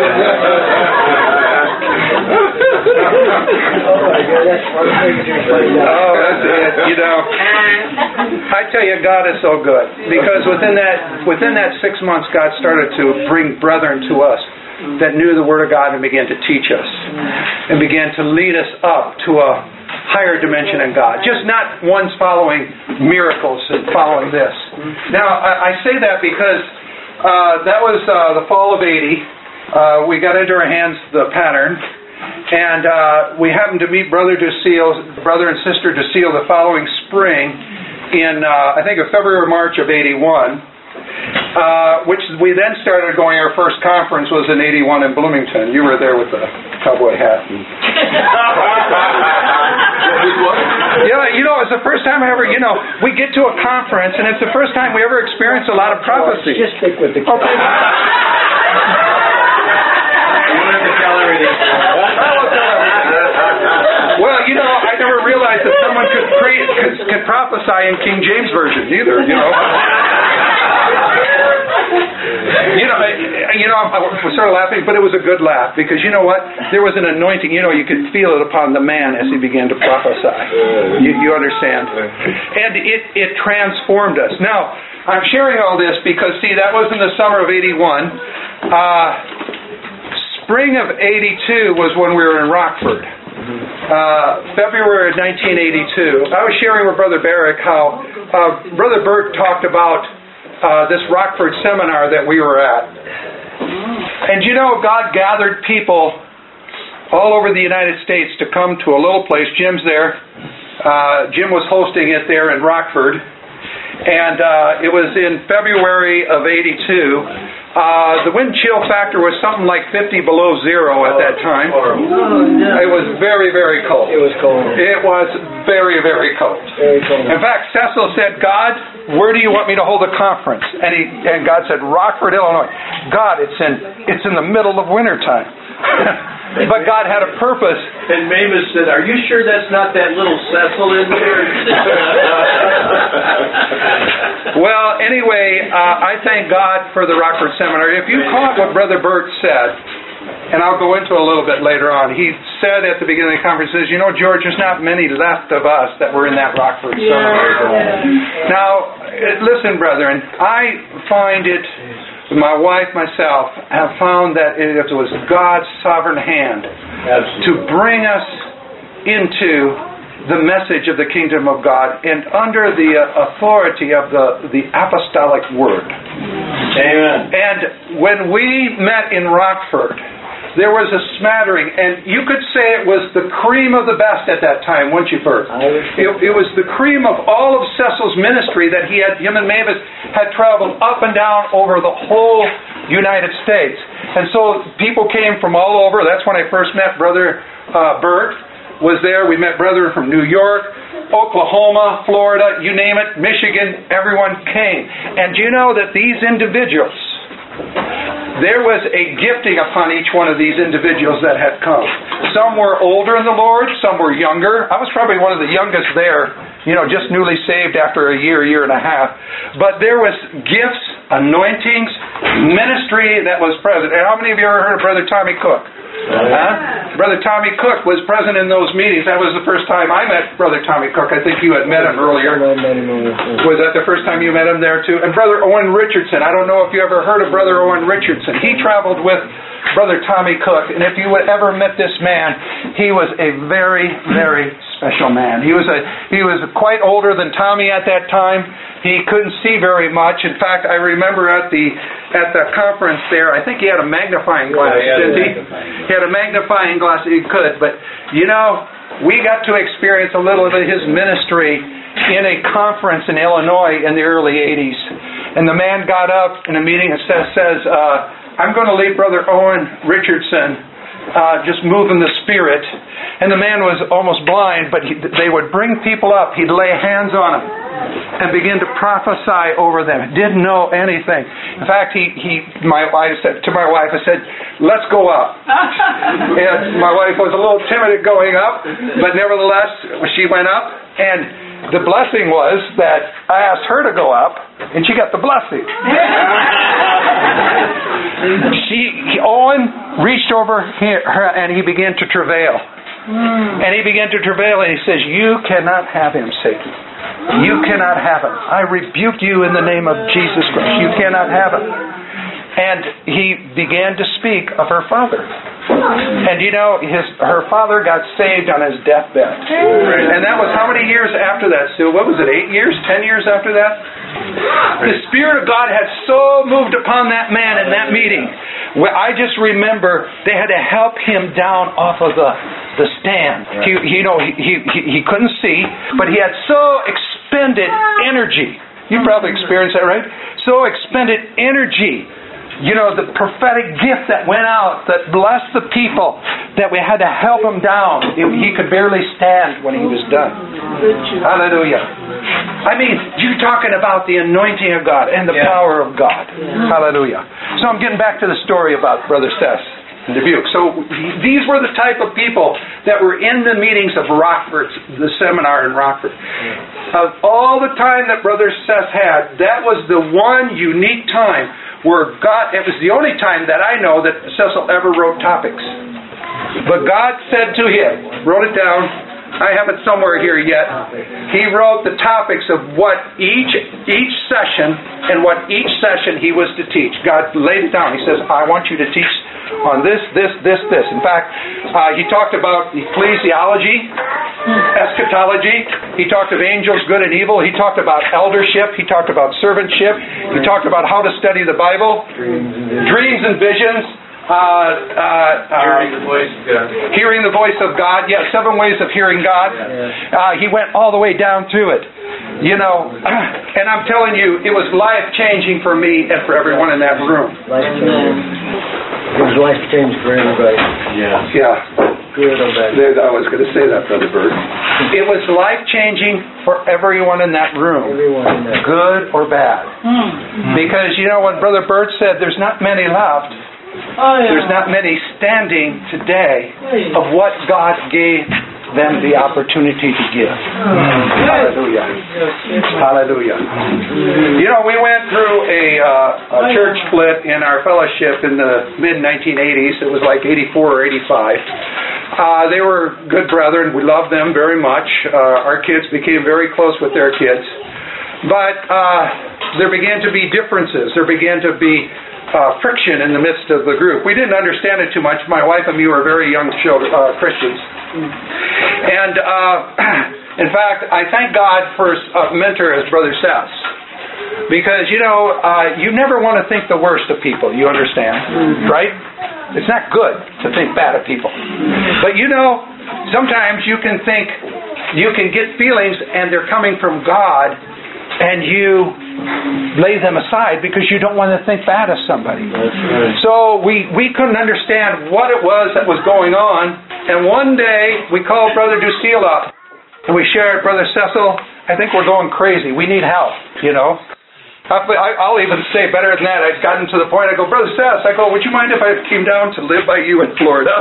Oh, that's it. You know, I tell you, God is so good, because within that within that six months, God started to bring brethren to us that knew the Word of God and began to teach us and began to lead us up to a higher dimension in God. Just not ones following miracles and following this. Now, I, I say that because uh, that was uh, the fall of eighty. Uh, we got into our hands the pattern, and uh, we happened to meet Brother Ducille, brother and sister Ducille, the following spring in, uh, I think, of February or March of eighty-one. Uh, which we then started going, our first conference was in eighty-one in Bloomington. You were there with the cowboy hat. And yeah, you know, it's the first time I ever, you know, we get to a conference, and it's the first time we ever experience a lot of prophecy. Just stick with the okay. You don't have to tell everything. Well, you know, I never realized that someone could, pre- could, could prophesy in King James Version either, you know. You know, I, you know, I was sort of laughing, but it was a good laugh, because you know what? There was an anointing. You know, you could feel it upon the man as he began to prophesy. You, you understand? And it, it transformed us. Now, I'm sharing all this because, see, that was in the summer of eighty-one. Uh, spring of eighty-two was when we were in Rockford. Uh, February of nineteen eighty-two. I was sharing with Brother Barrick how uh, Brother Bert talked about Uh, this Rockford seminar that we were at. And you know, God gathered people all over the United States to come to a little place. Jim's there. Uh, Jim was hosting it there in Rockford. And uh, it was in February of eighty-two. Uh, the wind chill factor was something like fifty below zero at that time. It was very, very cold. It was cold. It was very, very cold. Very cold. In fact, Cecil said, God, where do you want me to hold a conference? And he and God said, Rockford, Illinois. God, it's in it's in the middle of wintertime. But God had a purpose. And Mavis said, are you sure that's not that little Cecil in there? Well, anyway, uh, I thank God for the Rockford Seminar. If you caught what Brother Bert said, and I'll go into it a little bit later on. He said at the beginning of the conference, he says, you know, George, there's not many left of us that were in that Rockford seminary. Now, listen, brethren, I find it, my wife, myself, have found that it was God's sovereign hand Absolutely. to bring us into the message of the kingdom of God and under the uh, authority of the, the apostolic word. Amen. And when we met in Rockford, there was a smattering, and you could say it was the cream of the best at that time, wouldn't you, Bert? It, it was the cream of all of Cecil's ministry that he had, him and Mavis had traveled up and down over the whole United States. And so people came from all over. That's when I first met Brother uh, Bert was there. We met brethren from New York, Oklahoma, Florida, you name it, Michigan, everyone came. And do you know that these individuals, there was a gifting upon each one of these individuals that had come. Some were older in the Lord, some were younger. I was probably one of the youngest there, you know, just newly saved after a year, year and a half. But there was gifts, anointings, ministry that was present. And how many of you ever heard of Brother Tommy Cook? Huh? Brother Tommy Cook was present in those meetings. That was the first time I met Brother Tommy Cook. I think you had met him earlier. Was that the first time you met him there too? And Brother Owen Richardson. I don't know if you ever heard of Brother Owen Richardson. He traveled with Brother Tommy Cook. And if you had ever met this man, he was a very, very special man. He was a he was quite older than Tommy at that time. He couldn't see very much. In fact, I remember at the at the conference there, I think he had a magnifying glass, Yeah, didn't he? magnifying. He had a magnifying glass. He could, but you know, we got to experience a little of his ministry in a conference in Illinois in the early eighties. And the man got up in a meeting and says, says uh, I'm going to leave Brother Owen Richardson Uh, just move in the Spirit. And the man was almost blind, but he, they would bring people up. He'd lay hands on them and begin to prophesy over them. Didn't know anything. In fact, he, he my I said to my wife, I said, let's go up. And my wife was a little timid at going up, but nevertheless, she went up. And the blessing was that I asked her to go up, and she got the blessing. She, Owen reached over here, her and he began to travail. Mm. And he began to travail and he says, you cannot have him, Satan. You cannot have him. I rebuke you in the name of Jesus Christ. You cannot have him. And he began to speak of her father. And you know, his her father got saved on his deathbed. And that was how many years after that, Sue? What was it, eight years? Ten years after that? The Spirit of God had so moved upon that man in that meeting. I just remember they had to help him down off of the, the stand. He, you know, he, he, he couldn't see, but he had so expended energy. You probably experienced that, right? So expended energy. You know, the prophetic gift that went out, that blessed the people, that we had to help him down. He could barely stand when he was done. Hallelujah. I mean, you're talking about the anointing of God and the yeah. power of God. Yeah. Hallelujah. So I'm getting back to the story about Brother Seth and Dubuque. So these were the type of people that were in the meetings of Rockford, the seminar in Rockford. Of all the time that Brother Seth had, that was the one unique time where God, it was the only time that I know that Cecil ever wrote topics. But God said to him, wrote it down, I have it somewhere here yet, he wrote the topics of what each each session and what each session he was to teach. God laid it down. He says, I want you to teach on this, this, this, this. In fact, uh, he talked about ecclesiology, eschatology. He talked of angels, good and evil. He talked about eldership. He talked about servantship. He talked about how to study the Bible, dreams and visions. Uh, uh, hearing the voice of God. Hearing the voice of God. Yeah, seven ways of hearing God. Uh, he went all the way down through it. You know, and I'm telling you, it was life-changing for me and for everyone in that room. Life-changing. It was life-changing for everybody. Yeah. Yeah. Good or bad. I was going to say that, Brother Bert. It was life-changing for everyone in that room. Everyone in that. Good or bad. Mm-hmm. Because, you know, when Brother Bert said there's not many left, Oh, yeah. there's not many standing today of what God gave them the opportunity to give. Hallelujah. Hallelujah. You know, we went through a, uh, a church split in our fellowship in the mid nineteen eighties. It was like eighty-four or eighty-five. Uh, they were good brethren. We loved them very much. Uh, our kids became very close with their kids. But uh, there began to be differences. There began to be uh, friction in the midst of the group. We didn't understand it too much. My wife and me were very young children, uh, Christians. And uh, in fact, I thank God for a mentor as Brother Seth. Because, you know, uh, you never want to think the worst of people, you understand, right? It's not good to think bad of people. But, you know, sometimes you can think, you can get feelings and they're coming from God, and you lay them aside because you don't want to think bad of somebody. Right. So we, we couldn't understand what it was that was going on, and one day we called Brother Ducille up, and we shared, Brother Cecil, I think we're going crazy. We need help, you know. I'll even say better than that. I'd gotten to the point, I go, Brother Seth, I go, would you mind if I came down to live by you in Florida?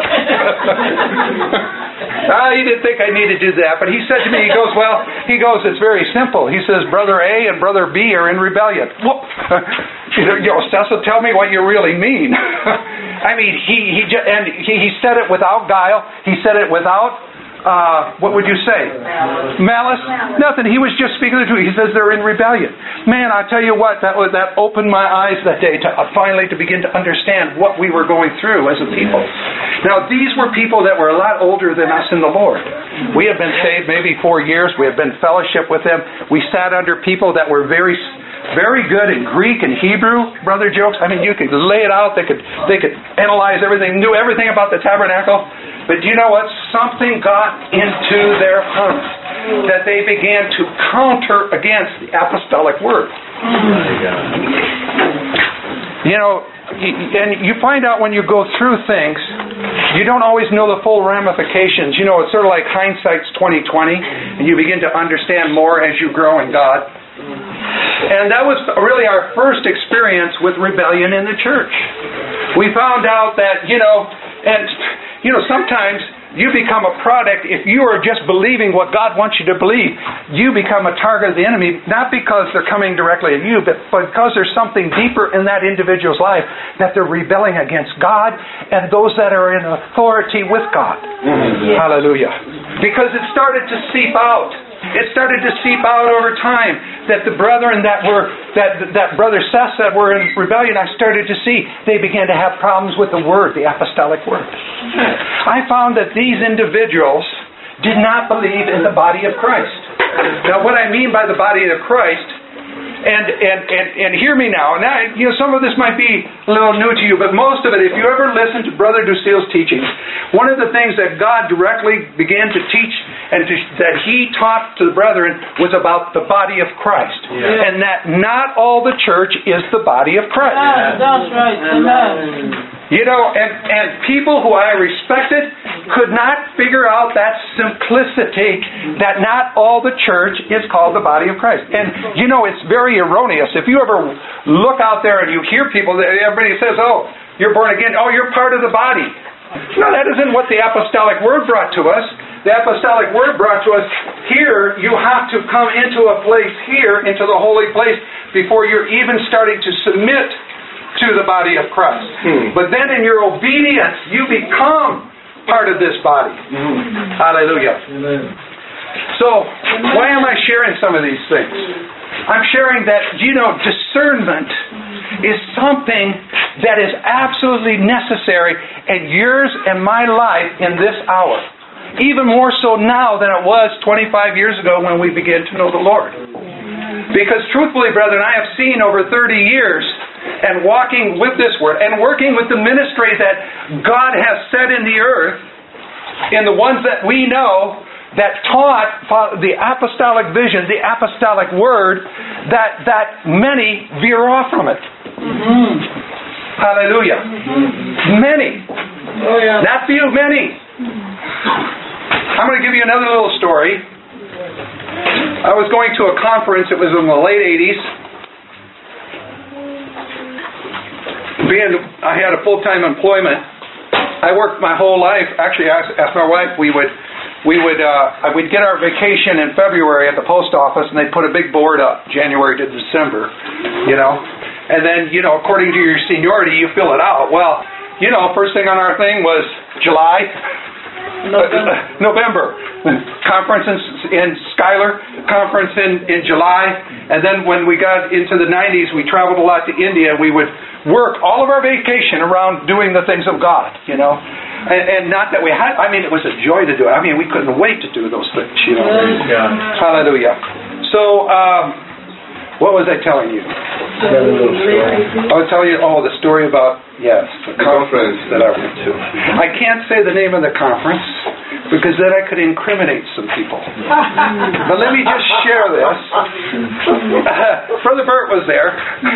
ah, he didn't think I needed to do that, but he said to me, he goes, well, he goes, it's very simple. He says, Brother A and Brother B are in rebellion. Whoop. You know, Cecil, tell me what you really mean. I mean, he, he just, and he, he said it without guile. He said it without... Uh, what would you say? Malice. Malice? Nothing. He was just speaking the truth. He says they're in rebellion. Man, I tell you what, that was, that opened my eyes that day to uh, finally to begin to understand what we were going through as a people. Now, these were people that were a lot older than us in the Lord. We have been saved maybe four years. We have been fellowship with them. We sat under people that were very... very good in Greek and Hebrew, Brother Jokes. I mean, you could lay it out. They could they could analyze everything, knew everything about the tabernacle. But do you know what? Something got into their hearts that they began to counter against the apostolic word. You know, and you find out when you go through things, you don't always know the full ramifications. You know, it's sort of like hindsight's twenty twenty, and you begin to understand more as you grow in God. And that was really our first experience with rebellion in the church. We found out that, you know, and, you know, sometimes you become a product, if you are just believing what God wants you to believe, you become a target of the enemy, not because they're coming directly at you, but because there's something deeper in that individual's life that they're rebelling against God and those that are in authority with God. Mm-hmm. Hallelujah. Because it started to seep out. It started to seep out over time that the brethren that were, that that Brother Seth that were in rebellion, I started to see they began to have problems with the word, the apostolic word. I found that these individuals did not believe in the body of Christ. Now, what I mean by the body of Christ, and and, and, and hear me now, and I, you know, some of this might be a little new to you, but most of it, if you ever listen to Brother Ducille's teaching, one of the things that God directly began to teach and to, that He taught to the brethren was about the body of Christ. Yeah. And that not all the church is the body of Christ. Yeah, that's right. Amen. You know, and, and people who I respected could not figure out that simplicity that not all the church is called the body of Christ. And, you know, it's very erroneous. If you ever look out there and you hear people, everybody says, oh, you're born again. Oh, you're part of the body. No, that isn't what the apostolic word brought to us. The apostolic word brought to us, here you have to come into a place here, into the holy place, before you're even starting to submit to the body of Christ. Hmm. But then in your obedience, you become part of this body. Hmm. Hallelujah. Amen. So, why am I sharing some of these things? I'm sharing that, you know, discernment is something that is absolutely necessary in yours and my life in this hour. Even more so now than it was twenty-five years ago when we began to know the Lord. Because truthfully, brethren, I have seen over thirty years and walking with this word and working with the ministry that God has set in the earth, in the ones that we know, that taught the apostolic vision, the apostolic word, that, that many veer off from it. Mm-hmm. Hallelujah. Mm-hmm. Many. Oh, yeah. Not few, many. I'm going to give you another little story. I was going to a conference, it was in the late eighties. Being, I had a full-time employment. I worked my whole life. Actually, I asked my wife, we would we would uh, we'd get our vacation in February at the post office, and they'd put a big board up, January to December, you know. And then, you know, according to your seniority, you fill it out. Well, you know, first thing on our thing was July, November, uh, November. Conference in, in Schuyler, conference in, in July. And then when we got into the nineties, we traveled a lot to India. We would work all of our vacation around doing the things of God, you know. And, and not that we had, I mean, it was a joy to do it. I mean, we couldn't wait to do those things, you know. Yeah. Hallelujah. So, um, what was I telling you? I was telling you, oh, the story about, yes, the conference that I went to. I can't say the name of the conference because then I could incriminate some people. But let me just share this. Uh, Brother Bert was there.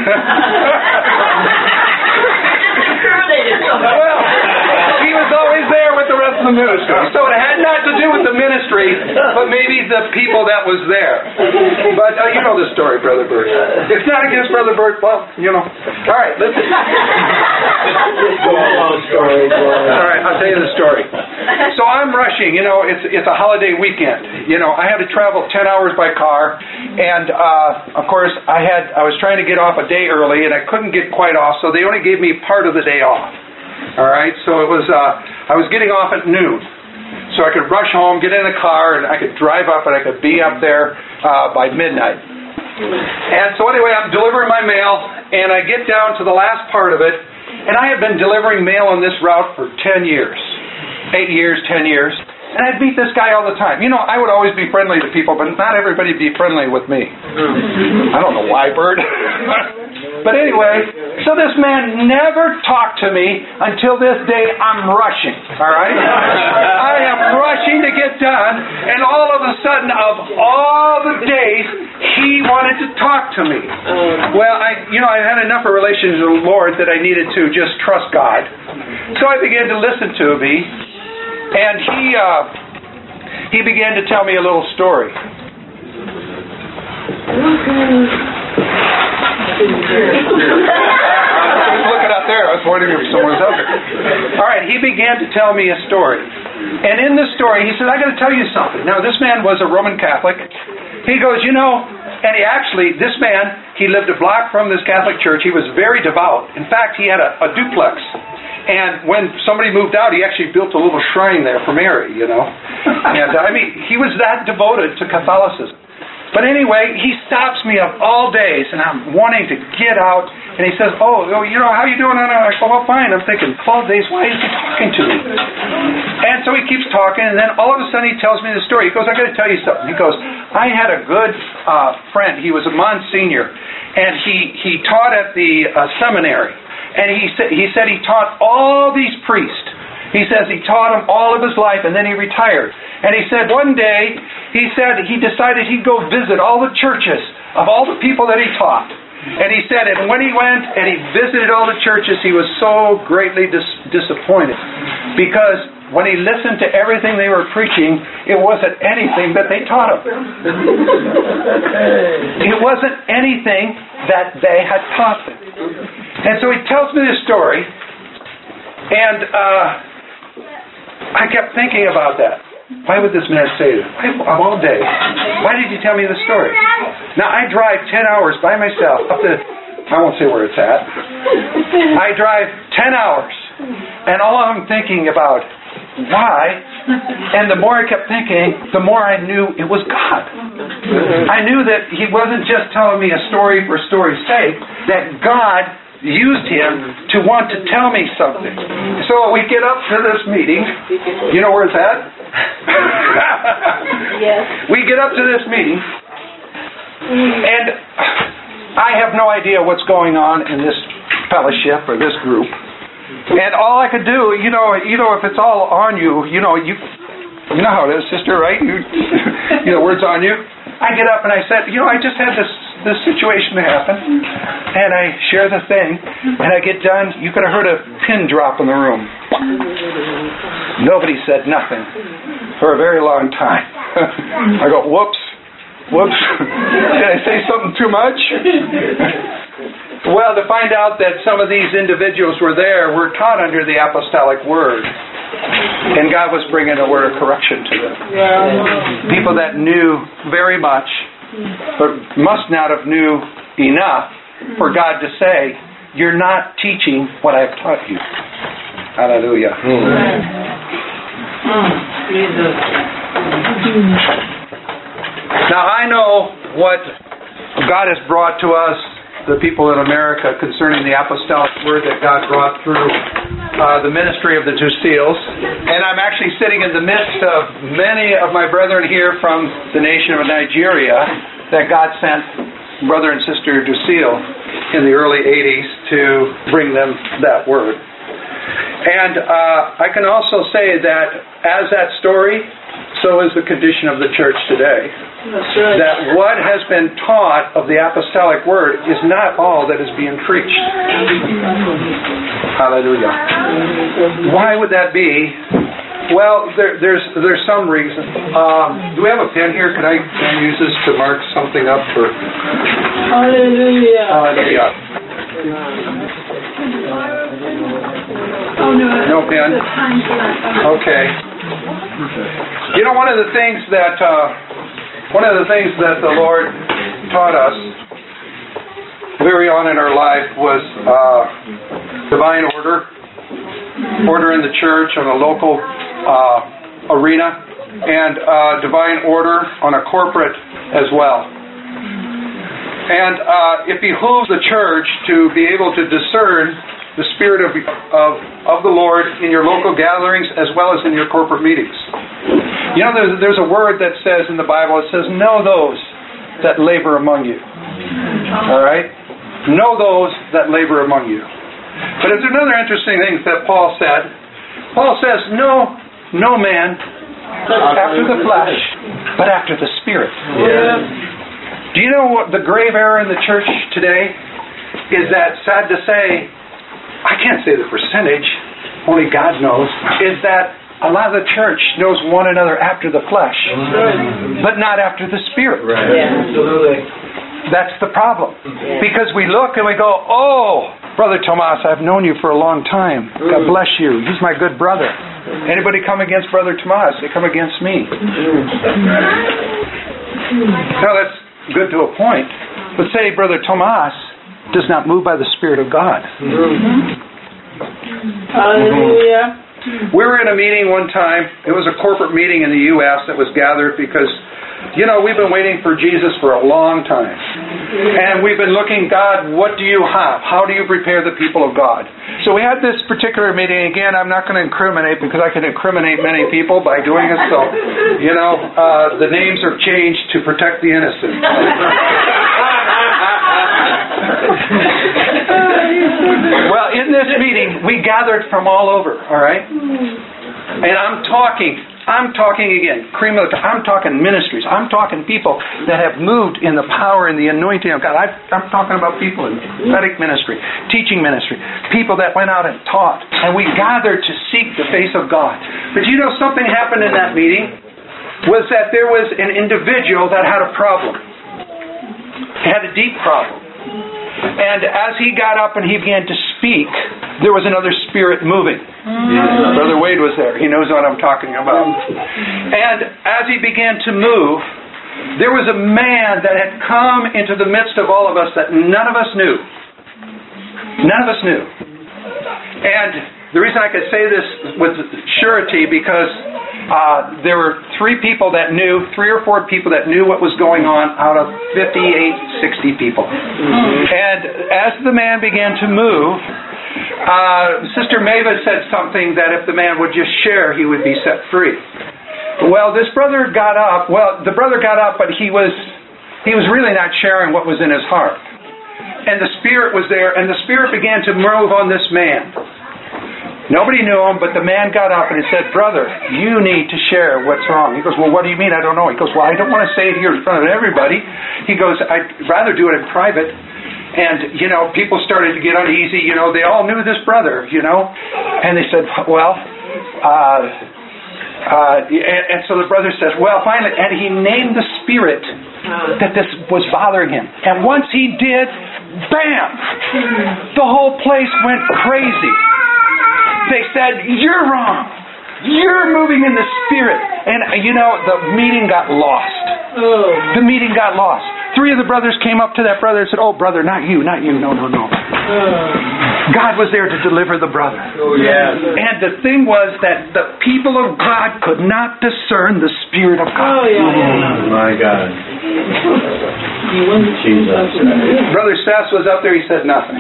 Well, he was always there with the rest of the ministry. So it had not to do with the ministry, but maybe the people that was there. But uh, you know the story, Brother Bert. It's not against Brother Bert, well, you know. All right, let's... All right, I'll tell you the story. So I'm rushing, you know, it's it's a holiday weekend. You know, I had to travel ten hours by car, and uh, of course I had I was trying to get off a day early, and I couldn't get quite off, so they only gave me part of the day off. All right, so it was uh, I was getting off at noon, so I could rush home, get in the car, and I could drive up, and I could be up there uh, by midnight. And so anyway, I'm delivering my mail, and I get down to the last part of it, and I have been delivering mail on this route for ten years. Eight years, ten years. And I'd meet this guy all the time. You know, I would always be friendly to people, but not everybody would be friendly with me. I don't know why, Bert. But anyway, so this man never talked to me until this day I'm rushing, all right? I am rushing to get done, and all of a sudden, of all the days, he wanted to talk to me. Well, I, you know, I had enough of a relationship with the Lord that I needed to just trust God. So I began to listen to me, and he uh, he began to tell me a little story. I was looking out there. I was wondering if someone was out there. All right, he began to tell me a story. And in the story, he said, I got to tell you something. Now, this man was a Roman Catholic. He goes, you know, and he actually, this man, he lived a block from this Catholic church. He was very devout. In fact, he had a, a duplex. And when somebody moved out, he actually built a little shrine there for Mary, you know. And I mean, he was that devoted to Catholicism. But anyway, he stops me up all days, and I'm wanting to get out. And he says, oh, you know, how you doing? And I'm like, oh, well, fine. I'm thinking, twelve days, why is he talking to me? And so he keeps talking, and then all of a sudden he tells me the story. He goes, I got to tell you something. He goes, I had a good uh, friend. He was a Monsignor, and he, he taught at the uh, seminary. And he said he said he taught all these priests. He says he taught them all of his life, and then he retired. And he said one day, he said he decided he'd go visit all the churches of all the people that he taught. And he said, and when he went and he visited all the churches, he was so greatly dis- disappointed. Because when he listened to everything they were preaching, it wasn't anything that they taught him. It wasn't anything that they had taught them. And so he tells me this story, and uh, I kept thinking about that. Why would this man say that? Of all day, why did you tell me this story? Now, I drive ten hours by myself up to, I won't say where it's at. I drive ten hours, and all I'm thinking about, why? And the more I kept thinking, the more I knew it was God. I knew that he wasn't just telling me a story for story's sake, that God used him to want to tell me something. So we get up to this meeting. You know where it's at? Yes. We get up to this meeting, and I have no idea what's going on in this fellowship or this group. And all I could do, you know, you know, if it's all on you, you know, you, you know how it is, sister, right? You, you know, words on you. I get up and I said, you know, I just had this this situation happen, and I share the thing, and I get done. You could have heard a pin drop in the room. Nobody said nothing for a very long time. I go, whoops, whoops. Did I say something too much? Well, to find out that some of these individuals were there, were taught under the apostolic word. And God was bringing a word of correction to them. Yeah. People that knew very much, but must not have knew enough for God to say, you're not teaching what I've taught you. Hallelujah. Mm, Jesus. Now I know what God has brought to us, the people in America, concerning the apostolic word that God brought through uh, the ministry of the Duseals. And I'm actually sitting in the midst of many of my brethren here from the nation of Nigeria that God sent brother and sister Duseal in the early eighties to bring them that word. And uh, I can also say that as that story, so is the condition of the church today. That's right. That what has been taught of the apostolic word is not all that is being preached. Hallelujah. Why would that be? Well, there, there's there's some reason. Um, do we have a pen here? Can I, can I use this to mark something up for? Hallelujah. Hallelujah. Oh, no, No pen? Okay. You know, one of the things that uh, one of the things that the Lord taught us very on in our life was uh, divine order, order in the church, on a local uh, arena, and uh, divine order on a corporate as well. And uh, it behooves the church to be able to discern the Spirit of, of, of the Lord in your local gatherings as well as in your corporate meetings. You know, there's, there's a word that says in the Bible, it says, know those that labor among you. All right? Know those that labor among you. But there's another interesting thing that Paul said. Paul says, no, no man after the flesh, but after the Spirit. Yeah. Do you know what the grave error in the church today is? That, sad to say, I can't say the percentage, only God knows, is that a lot of the church knows one another after the flesh, but not after the Spirit. Right. Yeah. Absolutely. That's the problem. Because we look and we go, oh, Brother Tomas, I've known you for a long time. God bless you. He's my good brother. Anybody come against Brother Tomas, they come against me. Now that's good to a point. But say Brother Tomas does not move by the Spirit of God. Hallelujah. We were in a meeting one time. It was a corporate meeting in the U S that was gathered because, you know, we've been waiting for Jesus for a long time. And we've been looking, God, what do you have? How do you prepare the people of God? So we had this particular meeting. Again, I'm not going to incriminate because I can incriminate many people by doing it. So, you know, uh, the names are changed to protect the innocent. Well, in this meeting, we gathered from all over, all right? And I'm talking, I'm talking again, cream of the top, I'm talking ministries. I'm talking people that have moved in the power and the anointing of God. I, I'm talking about people in prophetic ministry, teaching ministry, people that went out and taught. And we gathered to seek the face of God. But you know something happened in that meeting? Was that there was an individual that had a problem. He had a deep problem. And as he got up and he began to speak, there was another spirit moving. Mm. Brother Wade was there. He knows what I'm talking about. And as he began to move, there was a man that had come into the midst of all of us that none of us knew. None of us knew. And the reason I could say this with surety, because uh, there were three people that knew, three or four people that knew what was going on out of fifty-eight, sixty people. Mm-hmm. And as the man began to move, uh, Sister Mavis said something that if the man would just share, he would be set free. Well, this brother got up. Well, the brother got up, but he was he was really not sharing what was in his heart. And the Spirit was there, and the Spirit began to move on this man. Nobody knew him, but the man got up and he said, brother, you need to share what's wrong. He goes, well, what do you mean? I don't know. He goes, well, I don't want to say it here in front of everybody. He goes, I'd rather do it in private. And, you know, people started to get uneasy. You know, they all knew this brother, you know. And they said, well, uh, uh, and, and so the brother says, well, finally, and he named the spirit that this was bothering him. And once he did, bam, the whole place went crazy. They said, you're wrong. You're moving in the Spirit. And, you know, the meeting got lost. Oh. The meeting got lost. Three of the brothers came up to that brother and said, oh, brother, not you, not you. No, no, no. Oh. God was there to deliver the brother. Oh, yeah. And the thing was that the people of God could not discern the Spirit of God. Oh, yeah, yeah. My God. You went to Jesus. Brother Stas was up there, he said nothing.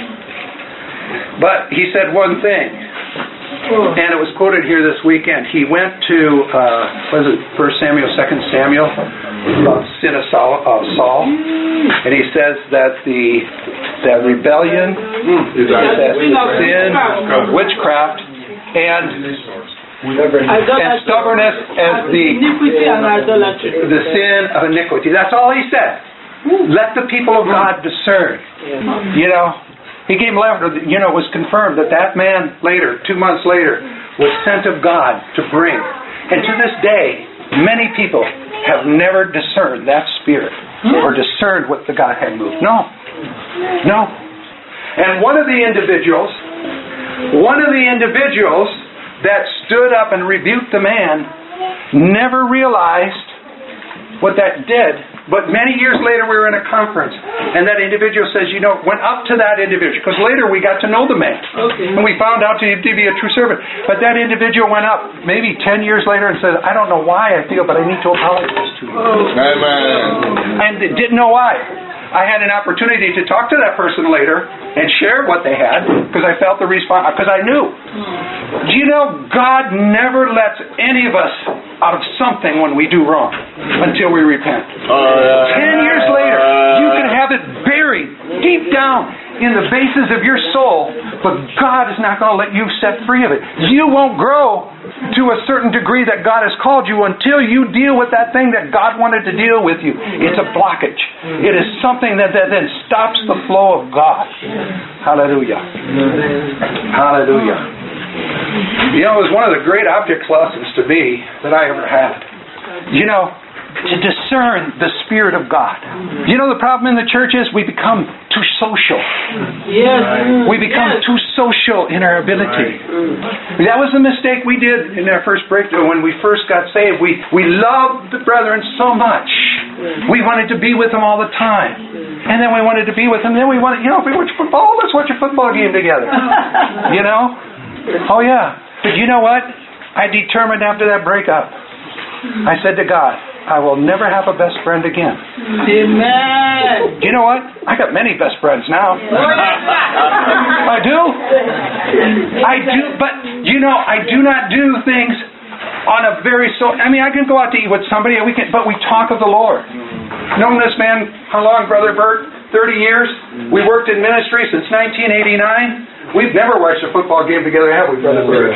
But he said one thing. Oh. And it was quoted here this weekend. He went to, uh, what is it, First Samuel, Second Samuel, about the sin of Saul, uh, Saul. And he says that the that rebellion, Mm. that sin, witchcraft, and, and stubbornness as the, iniquity and idolatry. the sin of iniquity. That's all he said. Let the people of God discern. You know, he gave letter, you know, it was confirmed that that man later, two months later, was sent of God to bring. And to this day, many people have never discerned that Spirit or discerned what the Godhead moved. No. No. And one of the individuals, one of the individuals that stood up and rebuked the man never realized what that did. But many years later we were in a conference and that individual says, you know, went up to that individual, because later we got to know the man. Okay. And we found out to be a true servant. But that individual went up maybe ten years later and said, I don't know why I feel, but I need to apologize to you. Oh. Amen. And didn't know why. I had an opportunity to talk to that person later and share what they had, because I felt the response, because I knew. Do you know, God never lets any of us out of something when we do wrong until we repent. Ten years later, you can have it buried deep down in the bases of your soul, but God is not going to let you set free of it. You won't grow to a certain degree that God has called you until you deal with that thing that God wanted to deal with you. It's a blockage. It is something that, that then stops the flow of God. Hallelujah. Hallelujah. You know, it was one of the great object lessons to me that I ever had. You know, to discern the Spirit of God. You know, the problem in the church is we become too social. Yes. We become yes. too social in our ability. Right. That was the mistake we did in our first breakthrough. When we first got saved, we, we loved the brethren so much. We wanted to be with them all the time. And then we wanted to be with them. Then we wanted, you know, if we watch football, let's watch a football game together. You know? Oh, yeah. But you know what? I determined after that breakup, I said to God, I will never have a best friend again. Amen. You know what? I got many best friends now. I do. I do. But, you know, I do not do things on a very so. I mean, I can go out to eat with somebody, and we can, but we talk of the Lord. Known this man, how long, Brother Bert? thirty years. We worked in ministry since nineteen eighty-nine. We've never watched a football game together, have we, Brother Bert?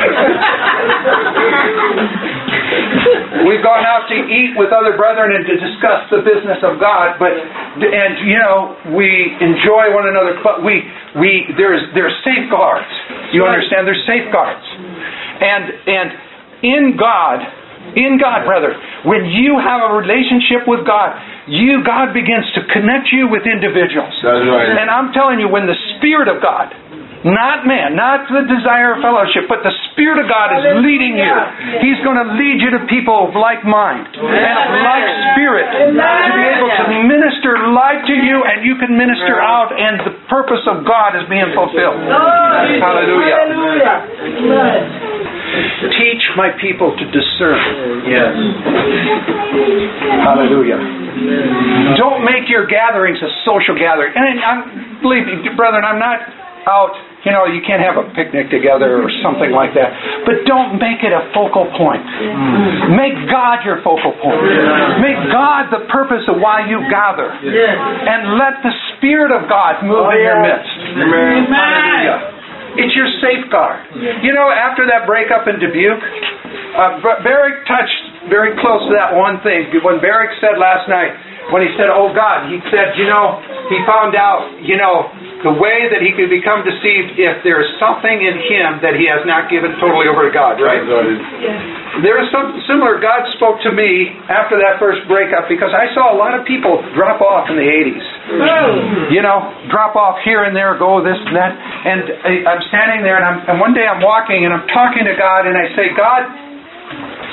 We've gone out to eat with other brethren and to discuss the business of God, but and you know we enjoy one another. But we we there's there's safeguards. You understand? There's safeguards, and and in God, in God, brother, when you have a relationship with God, you God begins to connect you with individuals. That's right. And I'm telling you, when the Spirit of God, not man, not the desire of fellowship, but the Spirit of God is leading you, He's going to lead you to people of like mind and of like spirit to be able to minister life to you, and you can minister out, and the purpose of God is being fulfilled. Hallelujah. Teach my people to discern. Yes. Hallelujah. Don't make your gatherings a social gathering. And I'm, believe me, brethren, I'm not out, you know, you can't have a picnic together or something like that. But don't make it a focal point. Make God your focal point. Make God the purpose of why you gather. And let the Spirit of God move in your midst. Amen. Hallelujah. It's your safeguard. You know, after that breakup in Dubuque, uh, Barrick touched very close to that one thing. When Barrick said last night, when he said, oh God, he said, you know, he found out, you know, the way that he could become deceived if there is something in him that he has not given totally over to God, right? There is something similar. God spoke to me after that first breakup, because I saw a lot of people drop off in the eighties. You know, drop off here and there, go this and that. And I'm standing there, and, I'm, and one day I'm walking, and I'm talking to God, and I say, God,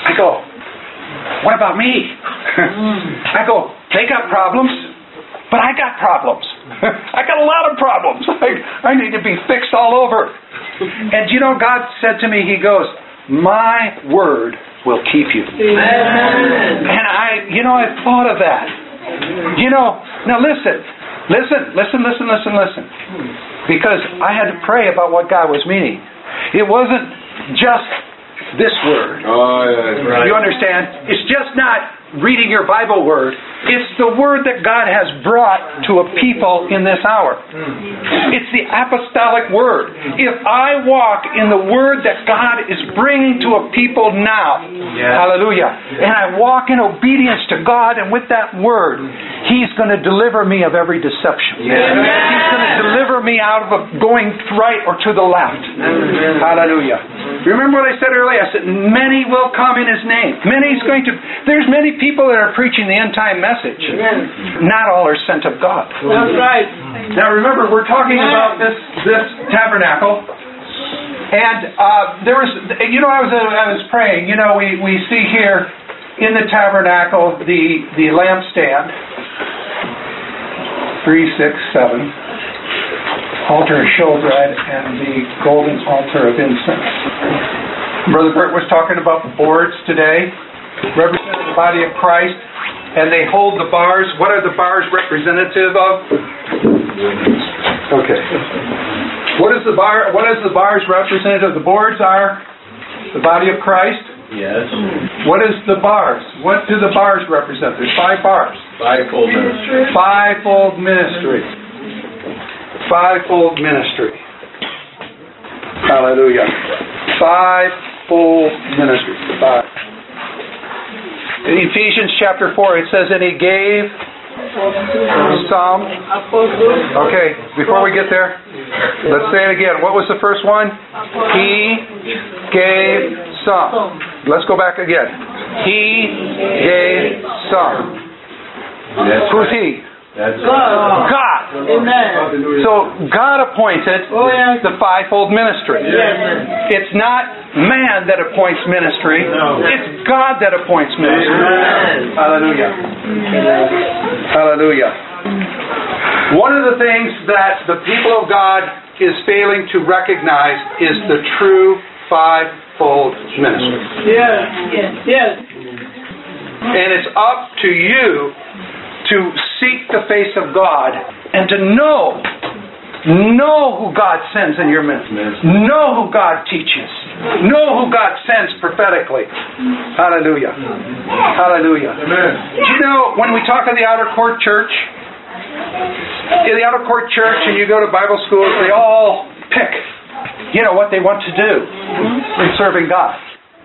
I go, what about me? I go, they got problems, but I got problems. I got a lot of problems. I, I need to be fixed all over. And you know, God said to me, He goes, my word will keep you. Amen. And I, you know, I thought of that. You know, now listen, listen, listen, listen, listen, listen. Because I had to pray about what God was meaning. It wasn't just this word. Oh, yeah, right. You understand? It's just not reading your Bible word. It's the word that God has brought to a people in this hour. It's the apostolic word. If I walk in the word that God is bringing to a people now, yes. hallelujah, and I walk in obedience to God and with that word, He's going to deliver me of every deception. Yes. He's going to deliver me out of a going right or to the left. Amen. Hallelujah. Remember what I said earlier? I said, many will come in His name. Many's going to, there's many people that are preaching the end time message. Not all are sent of God. That's right. Now remember, we're talking about this this tabernacle, and uh, there was, you know, I was uh, I was praying. You know, we, we see here in the tabernacle the the lampstand, three, six, seven, altar of showbread, and the golden altar of incense. Brother Bert was talking about the boards today, representing the body of Christ. And they hold the bars. What are the bars representative of? Okay. What is the bar? What is the bars representative? The boards are the body of Christ. Yes. What is the bars? What do the bars represent? There's five bars. Fivefold ministry. Fivefold ministry. Fivefold ministry. Hallelujah. Fivefold ministry. Five. In Ephesians chapter four, it says, and He gave some. Okay, before we get there, let's say it again. What was the first one? He gave some. Let's go back again. He gave some. That's Who's right. He? That's God. God. Amen. So God appointed Oh, yes. the fivefold ministry. Yes. It's not man that appoints ministry. No. It's God that appoints ministry. Amen. Hallelujah. Hallelujah. One of the things that the people of God is failing to recognize is the true fivefold ministry. Yes. Yes. Yes. And it's up to you to seek the face of God and to know, know who God sends in your ministry. Know who God teaches. Know who God sends prophetically. Hallelujah. Hallelujah. Amen. Do you know, when we talk of the outer court church, in the outer court church and you go to Bible schools, they all pick, you know, what they want to do in serving God.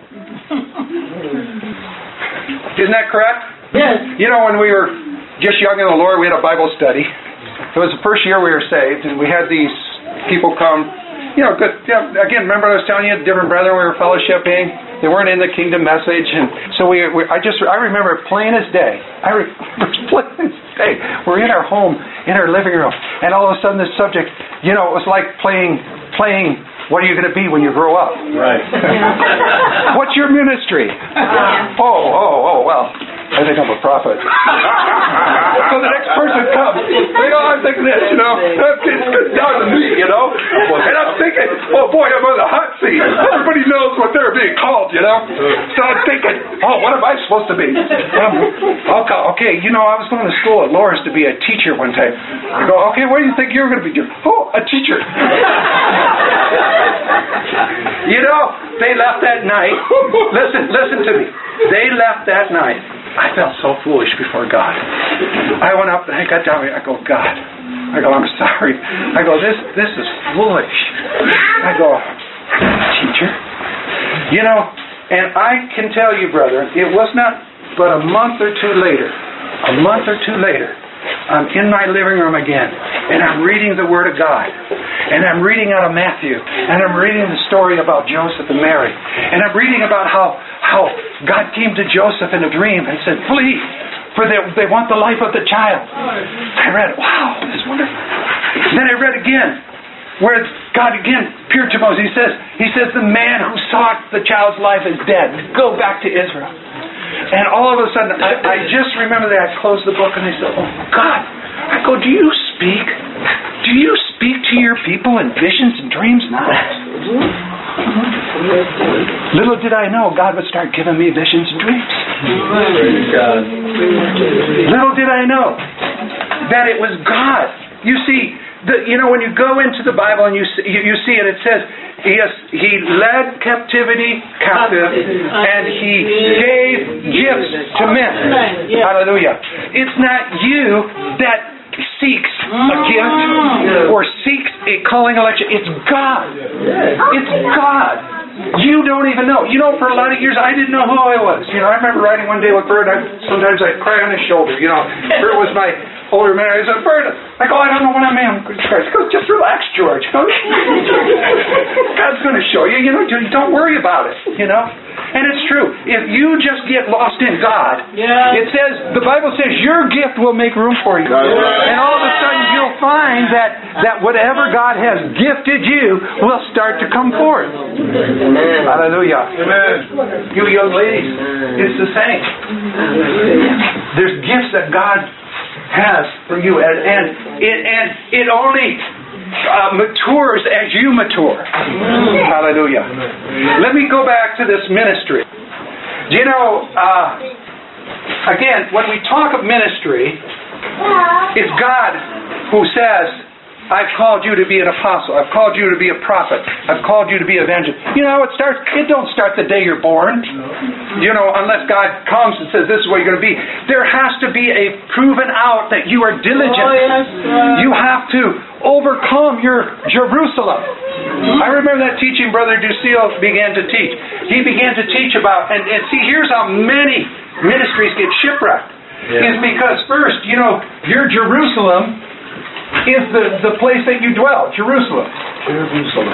Isn't that correct? Yes. You know, when we were just young in the Lord, we had a Bible study. It was the first year we were saved, and we had these people come. You know, good. You know, again, remember I was telling you, different brethren we were fellowshipping. They weren't in the kingdom message, and so we. we I just. I remember plain as day. I remember plain as day. We're in our home, in our living room, and all of a sudden, this subject. You know, it was like playing, playing. What are you going to be when you grow up? Right. What's your ministry? Oh, oh, oh, well, I think I'm a prophet. So the next person comes, they go, I'm thinking this, you know, it's good down to me, you know, and I'm thinking, oh boy, I'm on the hot seat. Everybody knows what they're being called, you know. So I'm thinking, oh, what am I supposed to be? Um, okay, you know, I was going to school at Loris to be a teacher one time. I go, okay, what do you think you're going to be doing? Oh, a teacher. You know, they left that night. Listen, listen to me. They left that night. I felt so foolish before God. I went up and I got down. I go, God. I go, I'm sorry. I go, this this is foolish. I go, teacher. You know, and I can tell you, brother, it was not but a month or two later, a month or two later, I'm in my living room again, and I'm reading the Word of God, and I'm reading out of Matthew, and I'm reading the story about Joseph and Mary, and I'm reading about how, how God came to Joseph in a dream and said, flee, for they, they want the life of the child. I read, wow, this is wonderful. Then I read again, where God again appeared to Moses. He says, he says, the man who sought the child's life is dead. Go back to Israel. And all of a sudden, I, I just remember that I closed the book and I said, oh, God. I go, do you speak? Do you speak to your people in visions and dreams now? Little did I know God would start giving me visions and dreams. Little did I know that it was God. You see, the, you know, when you go into the Bible and you see, you, you see it, it says, yes, He led captivity captive and He gave gifts to men. Hallelujah. It's not you that seeks a gift or seeks a calling election. It's God. It's God. You don't even know. You know, for a lot of years, I didn't know who I was. You know, I remember riding one day with Bert. I, sometimes I'd cry on his shoulder. You know, Bert was my older man. I said, Bert, I go, I don't know what I am. He goes, just relax, George. He goes, God's going to show you. You know, don't worry about it. You know. And it's true. If you just get lost in God, yeah. it says, the Bible says your gift will make room for you. And all of a sudden you'll find that, that whatever God has gifted you will start to come forth. Amen. Hallelujah. Amen. You young ladies, it's the same. There's gifts that God has for you. And, and, it, and it only Uh, matures as you mature. Mm. Hallelujah. Let me go back to this ministry. Do you know, uh, again, when we talk of ministry, it's God who says, I've called you to be an apostle. I've called you to be a prophet. I've called you to be an evangelist. You know how it starts? It don't start the day you're born. You know, unless God comes and says, this is what you're going to be. There has to be a proven out that you are diligent. Oh, yes, uh, you have to overcome your Jerusalem. I remember that teaching Brother Ducille began to teach. He began to teach about, and, and see, here's how many ministries get shipwrecked. Yeah. Is because first, you know, your Jerusalem is the, the place that you dwell, Jerusalem. Jerusalem.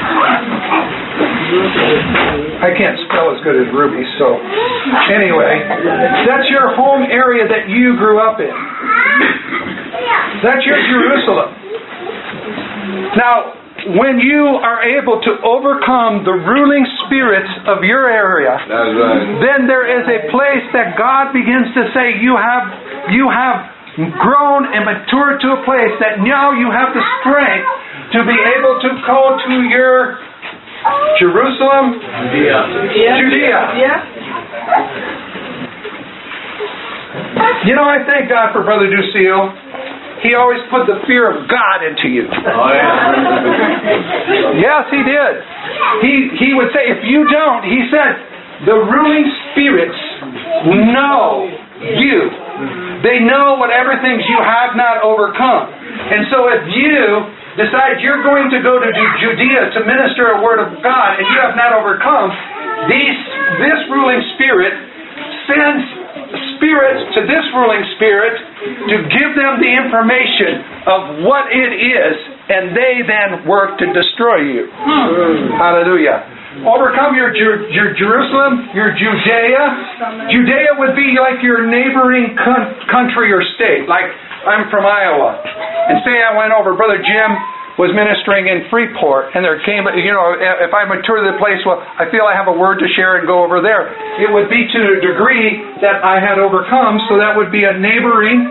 I can't spell as good as Ruby, so anyway, that's your home area that you grew up in. That's your Jerusalem. Now, when you are able to overcome the ruling spirits of your area, that's right. Then there is a place that God begins to say, you have, you have grown and matured to a place that now you have the strength to be able to go to your Jerusalem, Judea. Yeah. Judea. Yeah. You know, I thank God for Brother Ducille. He always put the fear of God into you. Oh, yeah. Yes, he did. He he would say, if you don't, he said, the ruling spirits know you. They know whatever things you have not overcome. And so if you decide you're going to go to Judea to minister a word of God and you have not overcome, these this ruling spirit sends spirits to this ruling spirit to give them the information of what it is, and they then work to destroy you. Hmm. Hallelujah. Overcome your, your your Jerusalem, your Judea. Judea would be like your neighboring con- country or state. Like, I'm from Iowa. And say I went over, Brother Jim was ministering in Freeport, and there came, you know, if I mature to the place, well, I feel I have a word to share and go over there. It would be to a degree that I had overcome, so that would be a neighboring,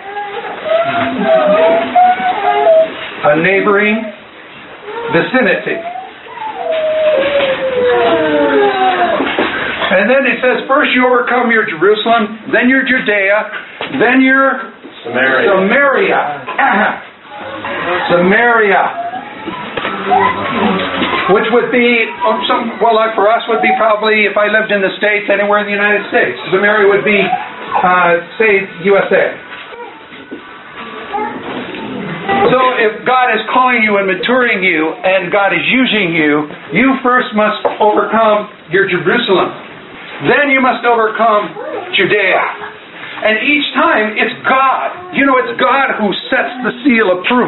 a neighboring vicinity. And then it says, first you overcome your Jerusalem, then your Judea, then your Samaria. Samaria. Samaria. Which would be, um, some, well, like for us would be probably, if I lived in the States, anywhere in the United States. Samaria would be, uh, say, U S A. So if God is calling you and maturing you, and God is using you, you first must overcome your Jerusalem. Then you must overcome Judea. And each time, it's God. You know, it's God who sets the seal of approval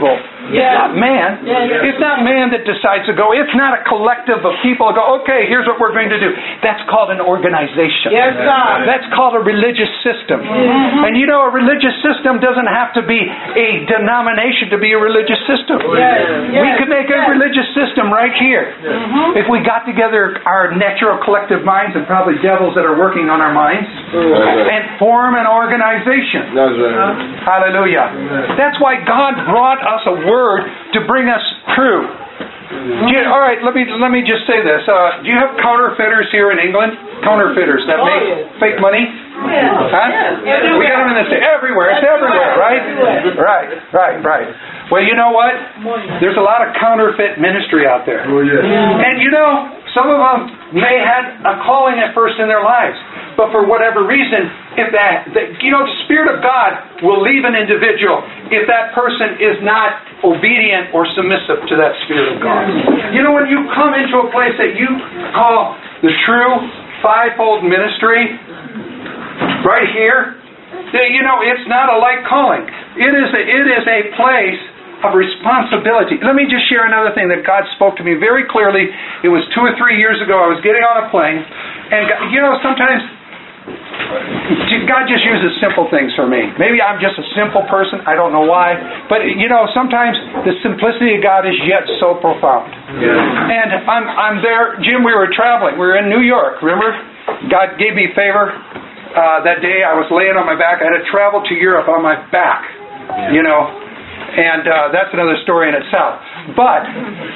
It's not man. It's not man that decides to go. It's not a collective of people who go, okay, here's what we're going to do. That's called an organization. Yes, sir. That's called a religious system. Mm-hmm. And you know, a religious system doesn't have to be a denomination to be a religious system. Yes, We yes, could make a yes. religious system right here. Mhm. If we got together our natural collective minds and probably devils that are working on our minds and form an organization. That's right. Hallelujah. That's why God brought us a word to bring us through. Do you- all right, let me let me just say this. Uh, do you have counterfeiters here in England? Counterfeiters that Oh, make yes. fake money? Yes. Huh? Yes. We got them in the state. Everywhere. It's everywhere, right? Everywhere. Right, right, right. Well, you know what? There's a lot of counterfeit ministry out there. Oh, yes. And you know, some of them may have a calling at first in their lives. But for whatever reason, if that, that, you know, the Spirit of God will leave an individual if that person is not obedient or submissive to that Spirit of God. You know, when you come into a place that you call the true fivefold ministry, right here, that, you know, it's not a light calling. It is a, it is a place of responsibility. Let me just share another thing that God spoke to me very clearly. It was two or three years ago. I was getting on a plane, and God, you know, sometimes God just uses simple things for me. Maybe I'm just a simple person. I don't know why. But, you know, sometimes the simplicity of God is yet so profound. Yeah. And I'm I'm there. Jim, we were traveling. We were in New York, remember? God gave me favor. Uh, that day I was laying on my back. I had to travel to Europe on my back, you know. And uh, that's another story in itself. But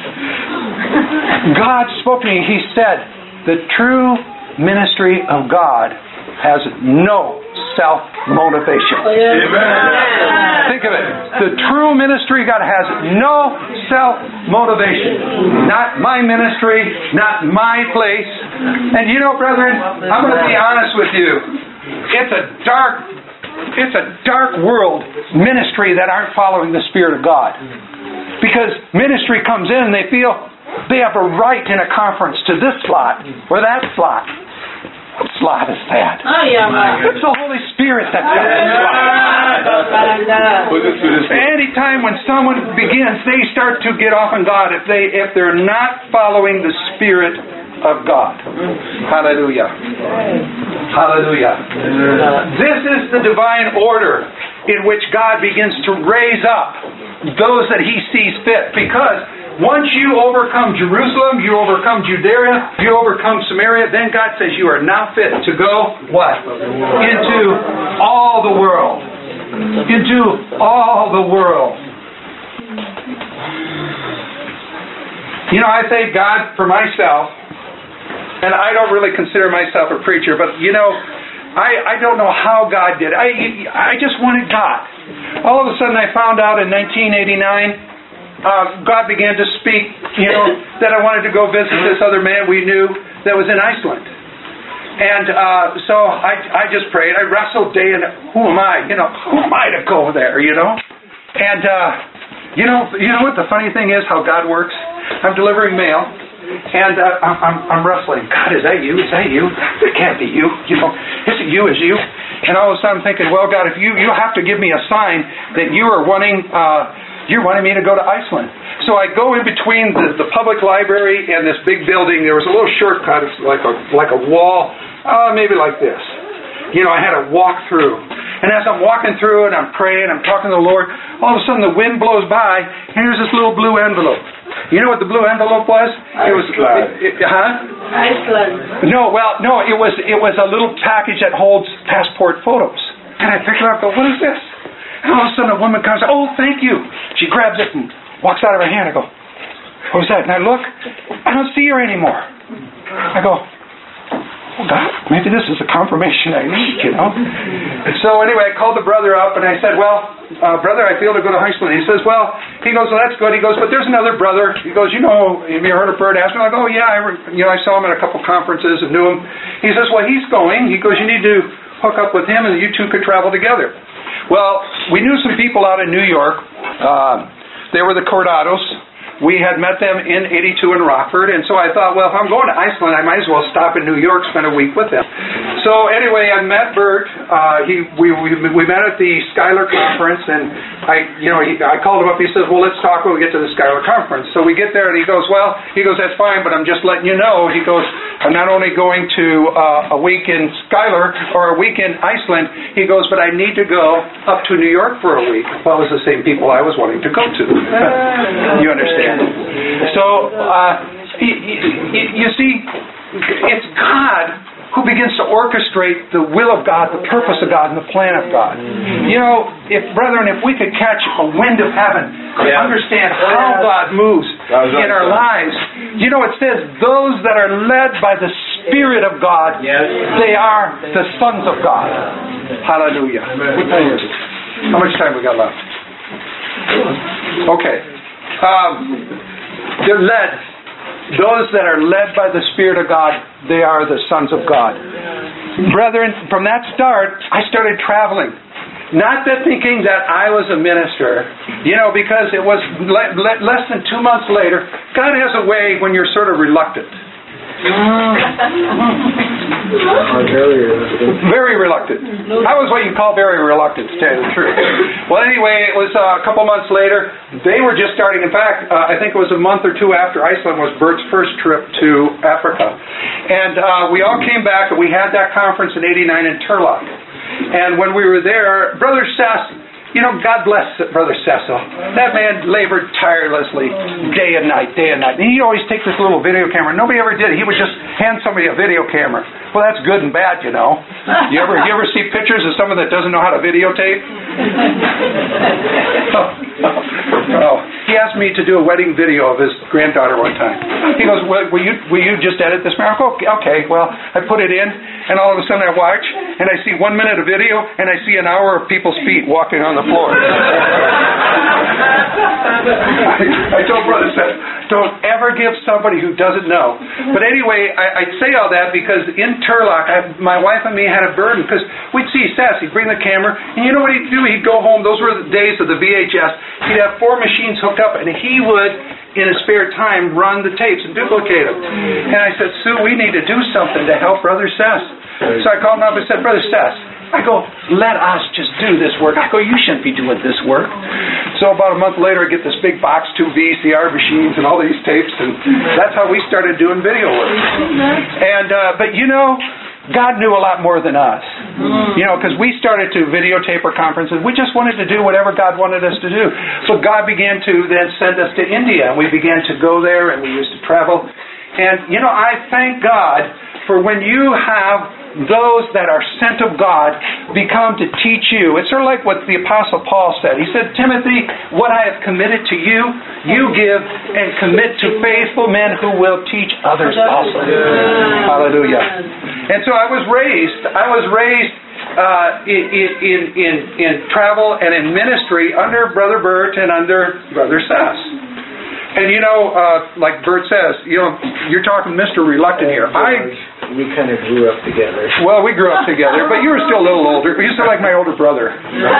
God spoke to me. He said, the true ministry of God has no self-motivation. Amen. Think of it. The true ministry of God has no self-motivation. Not my ministry, not my place. And you know, brethren, I'm going to be honest with you. It's a dark, it's a dark world, ministry that aren't following the Spirit of God. Because ministry comes in, they feel they have a right in a conference to this slot or that slot. What slot is that? Oh, yeah, man. It's the Holy Spirit that's got that slot. Anytime when someone begins, they start to get off on God if they if they're not following the Spirit of God. Hallelujah. Hallelujah. This is the divine order in which God begins to raise up those that He sees fit. Because once you overcome Jerusalem, you overcome Judea, you overcome Samaria, then God says you are now fit to go, what? Into all the world. Into all the world. You know, I thank God for myself, and I don't really consider myself a preacher, but you know, I, I don't know how God did it. I, I just wanted God. All of a sudden I found out in nineteen eighty-nine, Uh, God began to speak, you know, that I wanted to go visit this other man we knew that was in Iceland. And uh, so I, I just prayed. I wrestled day and who am I? You know, who am I to go there, you know? And, uh, you know, you know what the funny thing is, how God works? I'm delivering mail, and uh, I'm, I'm, I'm wrestling. God, is that you? Is that you? It can't be you. You know, is it you? Is you? And all of a sudden I'm thinking, well, God, if you, you have to give me a sign that you are wanting... Uh, You're wanting me to go to Iceland. So I go in between the, the public library and this big building. There was a little shortcut. It's like a like a wall, uh, maybe like this. You know, I had to walk through. And as I'm walking through and I'm praying, I'm talking to the Lord, all of a sudden the wind blows by, and here's this little blue envelope. You know what the blue envelope was? It was, it, it, huh? Iceland. No, well, no, it was it was a little package that holds passport photos. And I pick it up and go, what is this? And all of a sudden a woman comes, oh, thank you. She grabs it and walks out of her hand. I go, what was that? And I look, I don't see her anymore. I go, oh, God, maybe this is the confirmation I need, you know. So anyway, I called the brother up and I said, well, uh, brother, I feel to go to Iceland. He says, well, he goes, well, that's good. He goes, but there's another brother. He goes, you know, have you heard of Bert Asman? I go, oh, yeah, I, re- you know, I saw him at a couple conferences and knew him. He says, well, he's going. He goes, you need to hook up with him and you two could travel together. Well, we knew some people out in New York. Uh, they were the Cordados. We had met them in eighty-two in Rockford, and so I thought, well, if I'm going to Iceland, I might as well stop in New York, spend a week with them. So anyway, I met Bert. Uh, uh, he we, we we met at the Schuyler conference, and I you know he, I called him up. He says, "Well, let's talk when we get to the Schuyler conference." So we get there, and he goes, "Well, he goes, that's fine, but I'm just letting you know." He goes, "I'm not only going to uh, a week in Schuyler or a week in Iceland." He goes, "But I need to go up to New York for a week." Well, it was the same people I was wanting to go to. You understand? So uh, he, he, you see, it's God who begins to orchestrate the will of God, the purpose of God, and the plan of God. You know, if brethren, if we could catch a wind of heaven and Yeah. understand how God moves in our lives, you know, it says, those that are led by the Spirit of God, Yes. they are the sons of God. Hallelujah. What time is it? How much time we got left? Okay. Um, they're led. Those that are led by the Spirit of God, they are the sons of God. Brethren, from that start, I started traveling. Not that thinking that I was a minister, you know, because it was le- le- less than two months later. God has a way when you're sort of reluctant. Very reluctant. I was what you call very reluctant, to tell you the truth. Well, anyway, it was uh, a couple months later. They were just starting. In fact, uh, I think it was a month or two after Iceland was Bert's first trip to Africa. And uh, we all came back, and we had that conference in eighty-nine in Turlock. And when we were there, Brother Sass, you know, God bless Brother Cecil. That man labored tirelessly day and night, day and night. And he'd always take this little video camera. Nobody ever did it. He would just hand somebody a video camera. Well, that's good and bad, you know. You ever you ever see pictures of someone that doesn't know how to videotape? Oh, he asked me to do a wedding video of his granddaughter one time. He goes, well, will you will you just edit this? Okay, okay, well, I put it in, and all of a sudden I watch, and I see one minute of video, and I see an hour of people's feet walking on the floor. I, I told Brother Seth, don't ever give somebody who doesn't know. But anyway, I, I say all that because in Turlock, I, my wife and me had a burden, because we'd see Seth, he'd bring the camera, and you know what he'd do? He'd go home, those were the days of the V H S, he'd have four machines hooked up, and he would, in his spare time, run the tapes and duplicate them. And I said, Sue, we need to do something to help Brother Seth. So I called him up and said, Brother Seth, I go, let us just do this work. I go, you shouldn't be doing this work. So about a month later, I get this big box, two V C R machines and all these tapes, and that's how we started doing video work. And uh, but you know, God knew a lot more than us. You know, because we started to videotape our conferences. We just wanted to do whatever God wanted us to do. So God began to then send us to India, and we began to go there, and we used to travel. And, you know, I thank God for when you have those that are sent of God become to teach you. It's sort of like what the Apostle Paul said. He said, Timothy, what I have committed to you, you give and commit to faithful men who will teach others also. Hallelujah. And so I was raised, I was raised uh, in, in, in, in travel and in ministry under Brother Bert and under Brother Sass. And you know, uh, like Bert says, you know, you're talking Mister Reluctant here. I We kind of grew up together. Well, we grew up together, but you were still a little older. You're still like my older brother.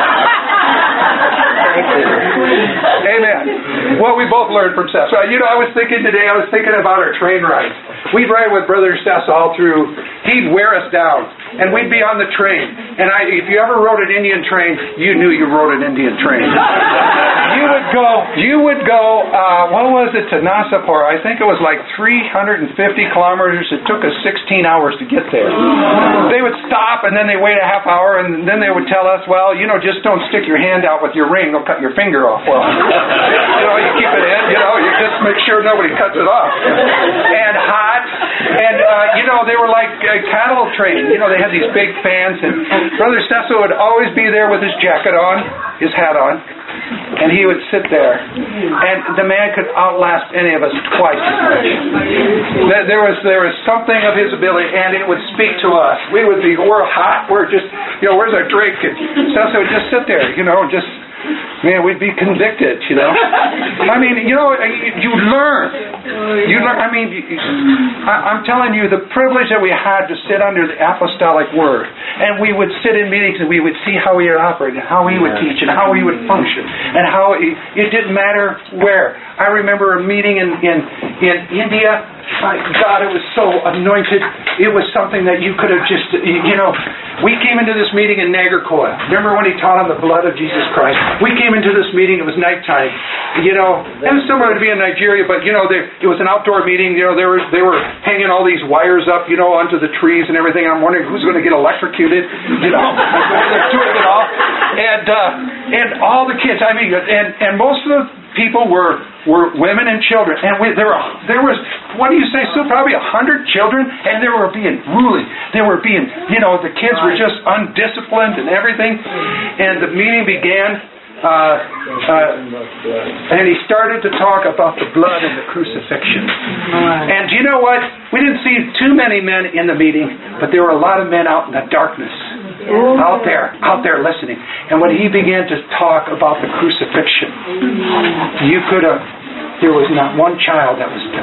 Amen. Well, we both learned from Seth. So, you know, I was thinking today, I was thinking about our train rides. We'd ride with Brother Seth all through. He'd wear us down, and we'd be on the train. And I, if you ever rode an Indian train, you knew you rode an Indian train. You would go, you would go, uh, what was it, to Nasapur? I think it was like three hundred fifty kilometers. It took us sixteen hours to get there. They would stop, and then they wait a half hour, and then they would tell us, well, you know, just don't stick your hand out with your ring. They'll cut your finger off. Well, you know, you keep it in, you know, you just make sure nobody cuts it off. And hot, and, uh, you know, they were like a cattle train. You know, they had these big fans, and Brother Cecil would always be there with his jacket on, his hat on, and he would sit there. And the man could outlast any of us twice as much. There was there was something of his ability, and it would speak to us. We would be, we're hot, we're just, you know, where's our drink? And Cecil would just sit there, you know, just, man, we'd be convicted, you know. I mean, you know, you learn. You learn. I mean, I'm telling you, the privilege that we had to sit under the apostolic word, and we would sit in meetings and we would see how he would operate, and how he would teach, and how he would function, and how it, it didn't matter where. I remember a meeting in, in, in India. My God, it was so anointed. It was something that you could have just, you know, we came into this meeting in Nagarcoa. Remember when he taught on the blood of Jesus Christ? We came into this meeting, it was nighttime. You know, it was similar to be in Nigeria, but, you know, there, it was an outdoor meeting. You know, they were, they were hanging all these wires up, you know, onto the trees and everything. I'm wondering who's going to get electrocuted, you know. They're doing it all. And, uh, and all the kids, I mean, and, and most of the people were were women and children, and we, there were there was what do you say, still probably a hundred children, and they were being ruly. They were being, you know, the kids were just undisciplined and everything. And the meeting began, uh, uh, and he started to talk about the blood and the crucifixion. And you know what? We didn't see too many men in the meeting, but there were a lot of men out in the darkness. Out there, out there listening. And when he began to talk about the crucifixion, you could have, there was not one child that was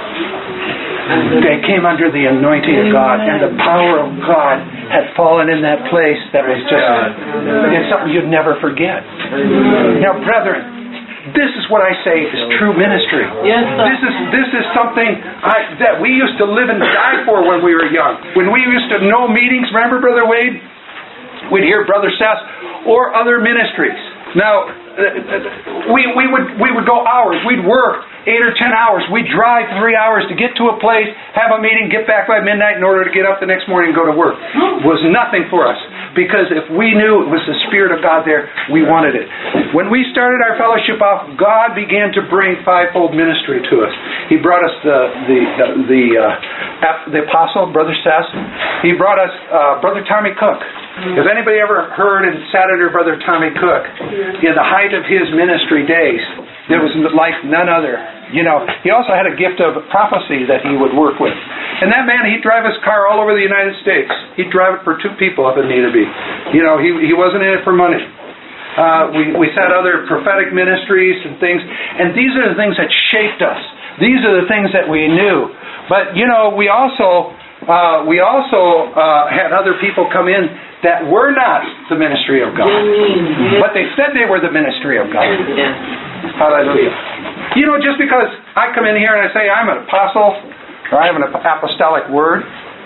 dead. They came under the anointing of God, and the power of God had fallen in that place that was just, it's something you'd never forget. Now, brethren, this is what I say is true ministry. Yes, sir. This is this is something I, that we used to live and die for when we were young. When we used to know meetings, remember Brother Wade? We'd hear Brother Seth or other ministries. Now, we we would we would go hours. We'd work eight or ten hours. We'd drive three hours to get to a place, have a meeting, get back by midnight in order to get up the next morning and go to work. It was nothing for us. Because if we knew it was the Spirit of God there, we wanted it. When we started our fellowship off, God began to bring fivefold ministry to us. He brought us the the the, the, uh, the apostle, Brother Seth. He brought us uh, Brother Tommy Cook. Has anybody ever heard and sat under Brother Tommy Cook? In the height of his ministry days, there was like none other. You know, he also had a gift of prophecy that he would work with. And that man, he'd drive his car all over the United States. He'd drive it for two people up in Needeby. You know, he he wasn't in it for money. Uh, we, we sat other prophetic ministries and things, and these are the things that shaped us. These are the things that we knew. But, you know, we also, uh, we also uh, had other people come in that were not the ministry of God. But they said they were the ministry of God. Hallelujah. You know, just because I come in here and I say I'm an apostle, or I have an apostolic word,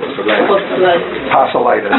apostolitis,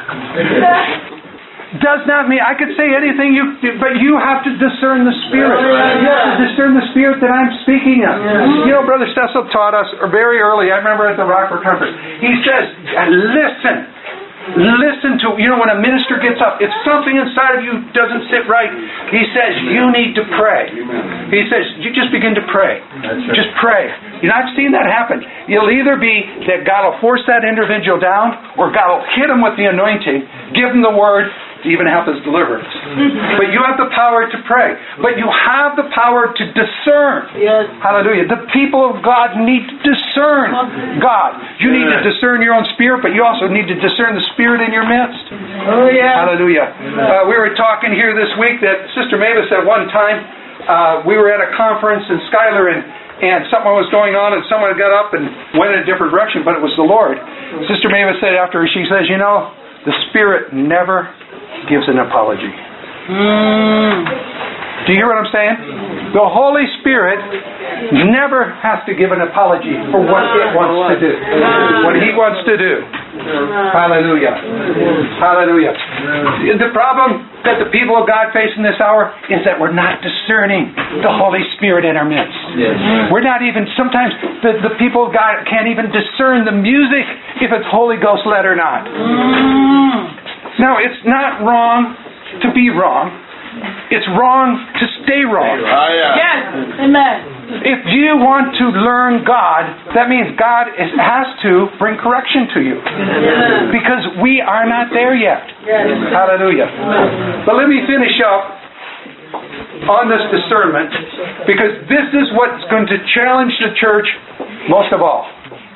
does not mean I could say anything, you, but you have to discern the Spirit. You have to discern the Spirit that I'm speaking of. You know, Brother Cecil taught us very early, I remember at the Rockford Conference, he says, listen. Listen to, you know, when a minister gets up, if something inside of you doesn't sit right, he says, you need to pray. He says, you just begin to pray. Just pray. You know, I've seen that happen. You'll either be that God will force that individual down, or God will hit him with the anointing, give him the word, to even help his deliverance. But you have the power to pray. But you have the power to discern. Yes. Hallelujah. The people of God need to discern God. You need to discern your own spirit, but you also need to discern the Spirit in your midst. Oh, yeah. Hallelujah. Uh, we were talking here this week that Sister Mavis at one time, uh, we were at a conference in Schuyler, and and something was going on, and someone got up and went in a different direction, but it was the Lord. Sister Mavis said after, she says, you know, the Spirit never gives an apology. Mm. Do you hear what I'm saying? The Holy Spirit never has to give an apology for what it wants to do. What He wants to do. Hallelujah. Hallelujah. The problem that the people of God face in this hour is that we're not discerning the Holy Spirit in our midst. Yes. We're not even, sometimes the, the people of God can't even discern the music if it's Holy Ghost led or not. Mm. Now, it's not wrong to be wrong. It's wrong to stay wrong. Yes. Amen. If you want to learn God, that means God is, has to bring correction to you. Yes. Because we are not there yet. Yes. Hallelujah. But let me finish up on this discernment, because this is what's going to challenge the church most of all.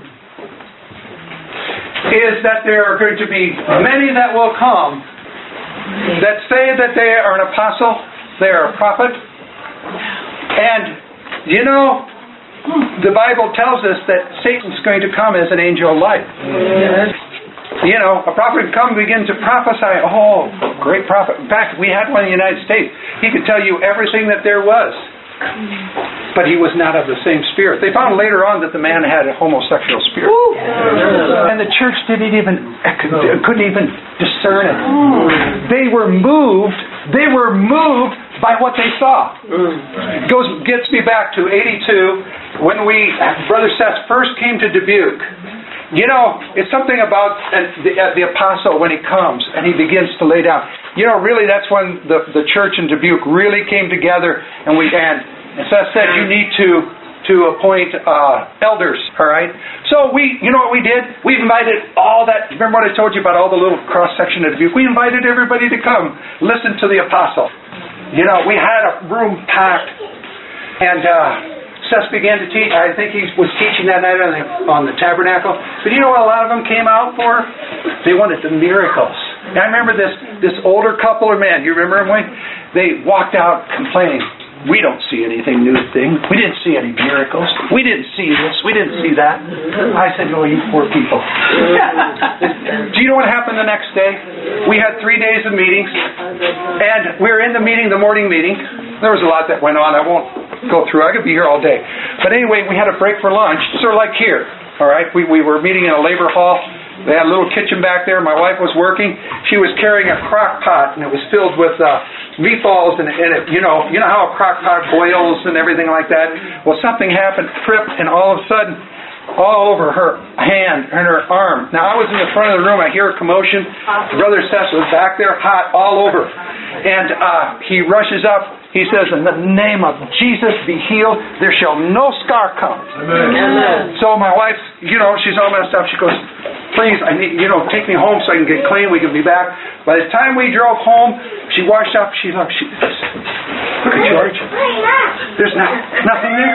Is that there are going to be many that will come that say that they are an apostle, they are a prophet, and you know, the Bible tells us that Satan's going to come as an angel of light. Yes. You know, a prophet would come and begin to prophesy. Oh, great prophet. In fact, we had one in the United States. He could tell you everything that there was but he was not of the same spirit. They found later on that the man had a homosexual spirit. And the church didn't even, couldn't even discern it. They were moved, they were moved by what they saw. Goes gets me back to eighty-two when we, Brother Seth first came to Dubuque. You know, it's something about the, the apostle when he comes and he begins to lay down. You know, really that's when the, the church in Dubuque really came together, and we and, and Seth said you need to to appoint uh, elders, all right? So we, you know what we did? We invited all that, remember what I told you about all the little cross-section of Dubuque? We invited everybody to come listen to the apostle. You know, we had a room packed, and uh, Seth began to teach. I think he was teaching that night on the, on the tabernacle. But you know what a lot of them came out for? They wanted the miracles. And I remember this this older couple or man, you remember them, Wayne? They walked out complaining, we don't see anything new thing. We didn't see any miracles. We didn't see this. We didn't see that. I said, oh, you poor people. Do you know what happened the next day? We had three days of meetings, and we were in the meeting, the morning meeting. There was a lot that went on. I won't go through. I could be here all day. But anyway, we had a break for lunch, sort of like here. All right, we we were meeting in a labor hall. They had a little kitchen back there. My wife was working. She was carrying a crock pot, and it was filled with uh, meatballs, and, and it, you know, you know how a crock pot boils and everything like that. Well, something happened, tripped, and all of a sudden, all over her hand and her arm. Now I was in the front of the room. I hear a commotion. Brother Seth was back there, hot all over, and uh, he rushes up. He says, in the name of Jesus, be healed. There shall no scar come. Amen. So my wife, you know, she's all messed up. She goes, please, I need, you know, take me home so I can get clean. We can be back. By the time we drove home, she washed up. She looked. She, look at George. There's not, nothing there.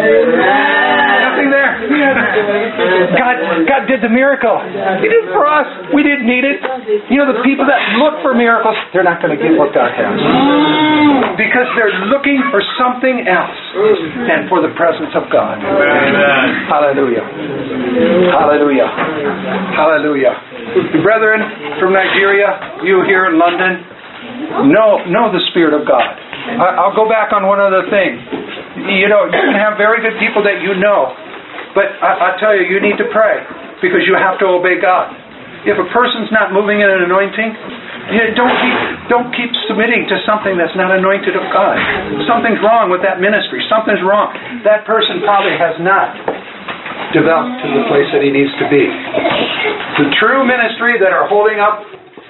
Nothing there. God, God did the miracle. He did it for us. We didn't need it. You know, the people that look for miracles, they're not going to get what God has. Because they're looking for something else and for the presence of God. Amen. Hallelujah. Hallelujah. Hallelujah. Brethren from Nigeria, you here in London, know, know the Spirit of God. I, I'll go back on one other thing. You know, you can have very good people that you know, but I, I tell you, you need to pray because you have to obey God. If a person's not moving in an anointing, you don't keep, don't keep submitting to something that's not anointed of God. Something's wrong with that ministry. Something's wrong. That person probably has not developed to the place that he needs to be. The true ministry that are holding up,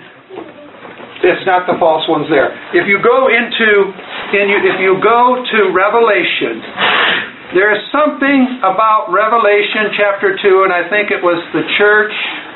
it's not the false ones there. If you go into, and you, if you go to Revelation, there is something about Revelation chapter two, and I think it was the church.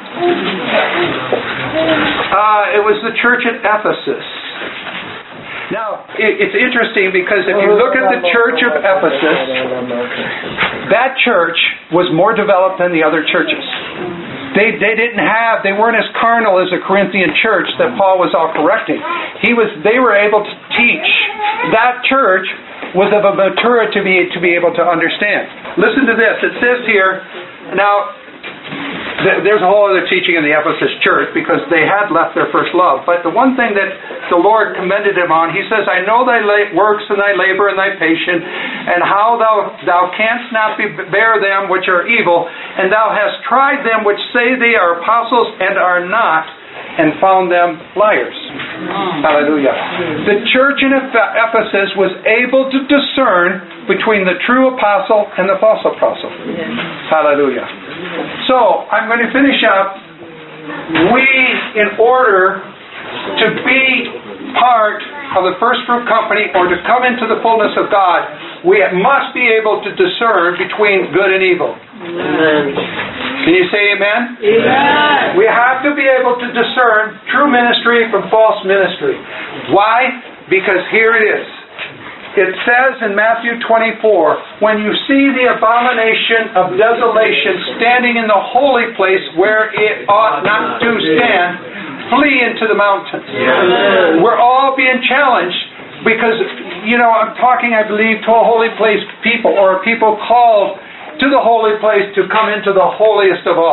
Uh, it was the church at Ephesus. Now, it, it's interesting because if you look at the church of Ephesus, that church was more developed than the other churches. They they didn't have, they weren't as carnal as the Corinthian church that Paul was all correcting. He was, they were able to teach. That church was of a maturity to be, to be able to understand. Listen to this. It says here, now, there's a whole other teaching in the Ephesus church because they had left their first love. But the one thing that the Lord commended him on, he says, I know thy la- works and thy labor and thy patience, and how thou thou canst not be, bear them which are evil, and thou hast tried them which say they are apostles and are not, and found them liars. Mm. Hallelujah. The church in Ephesus was able to discern between the true apostle and the false apostle. Yes. Hallelujah. So, I'm going to finish up. We, in order to be part of the First Fruit Company or to come into the fullness of God, we must be able to discern between good and evil. Amen. Can you say amen? Amen. We have to be able to discern true ministry from false ministry. Why? Because here it is. It says in Matthew twenty-four, when you see the abomination of desolation standing in the holy place where it ought not to stand, flee into the mountains. Yes. We're all being challenged because, you know, I'm talking, I believe, to a holy place people or people called to the holy place to come into the holiest of all.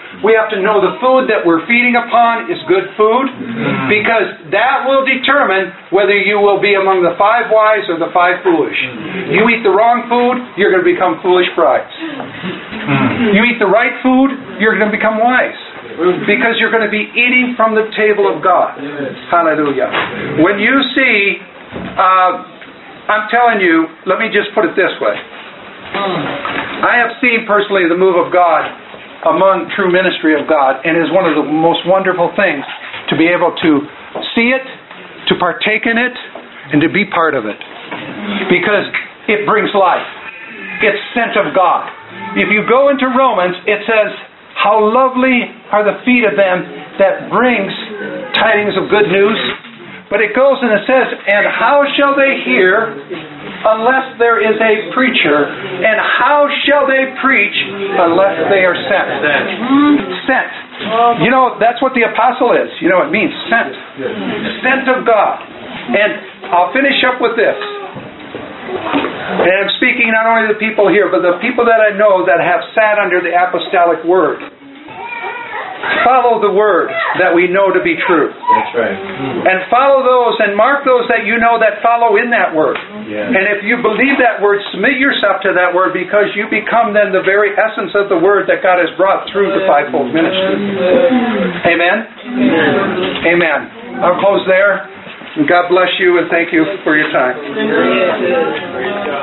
We have to know the food that we're feeding upon is good food, because that will determine whether you will be among the five wise or the five foolish. You eat the wrong food, you're going to become foolish brides. You eat the right food, you're going to become wise. Because you're going to be eating from the table of God. Hallelujah. When you see, uh, I'm telling you, let me just put it this way. I have seen personally the move of God among true ministry of God, and it is one of the most wonderful things to be able to see it, to partake in it, and to be part of it. Because it brings life. It's sent of God. If you go into Romans, it says, how lovely are the feet of them that brings tidings of good news. But it goes and it says, and how shall they hear unless there is a preacher? And how shall they preach unless they are sent? Sent. You know, that's what the apostle is. You know, it means sent. Sent of God. And I'll finish up with this. And I'm speaking not only to the people here, but the people that I know that have sat under the apostolic word. Follow the word that we know to be true. That's right. And follow those and mark those that you know that follow in that word. Yeah. And if you believe that word, submit yourself to that word, because you become then the very essence of the word that God has brought through the fivefold ministry. Amen? Amen. Amen. I'll close there. God bless you and thank you for your time.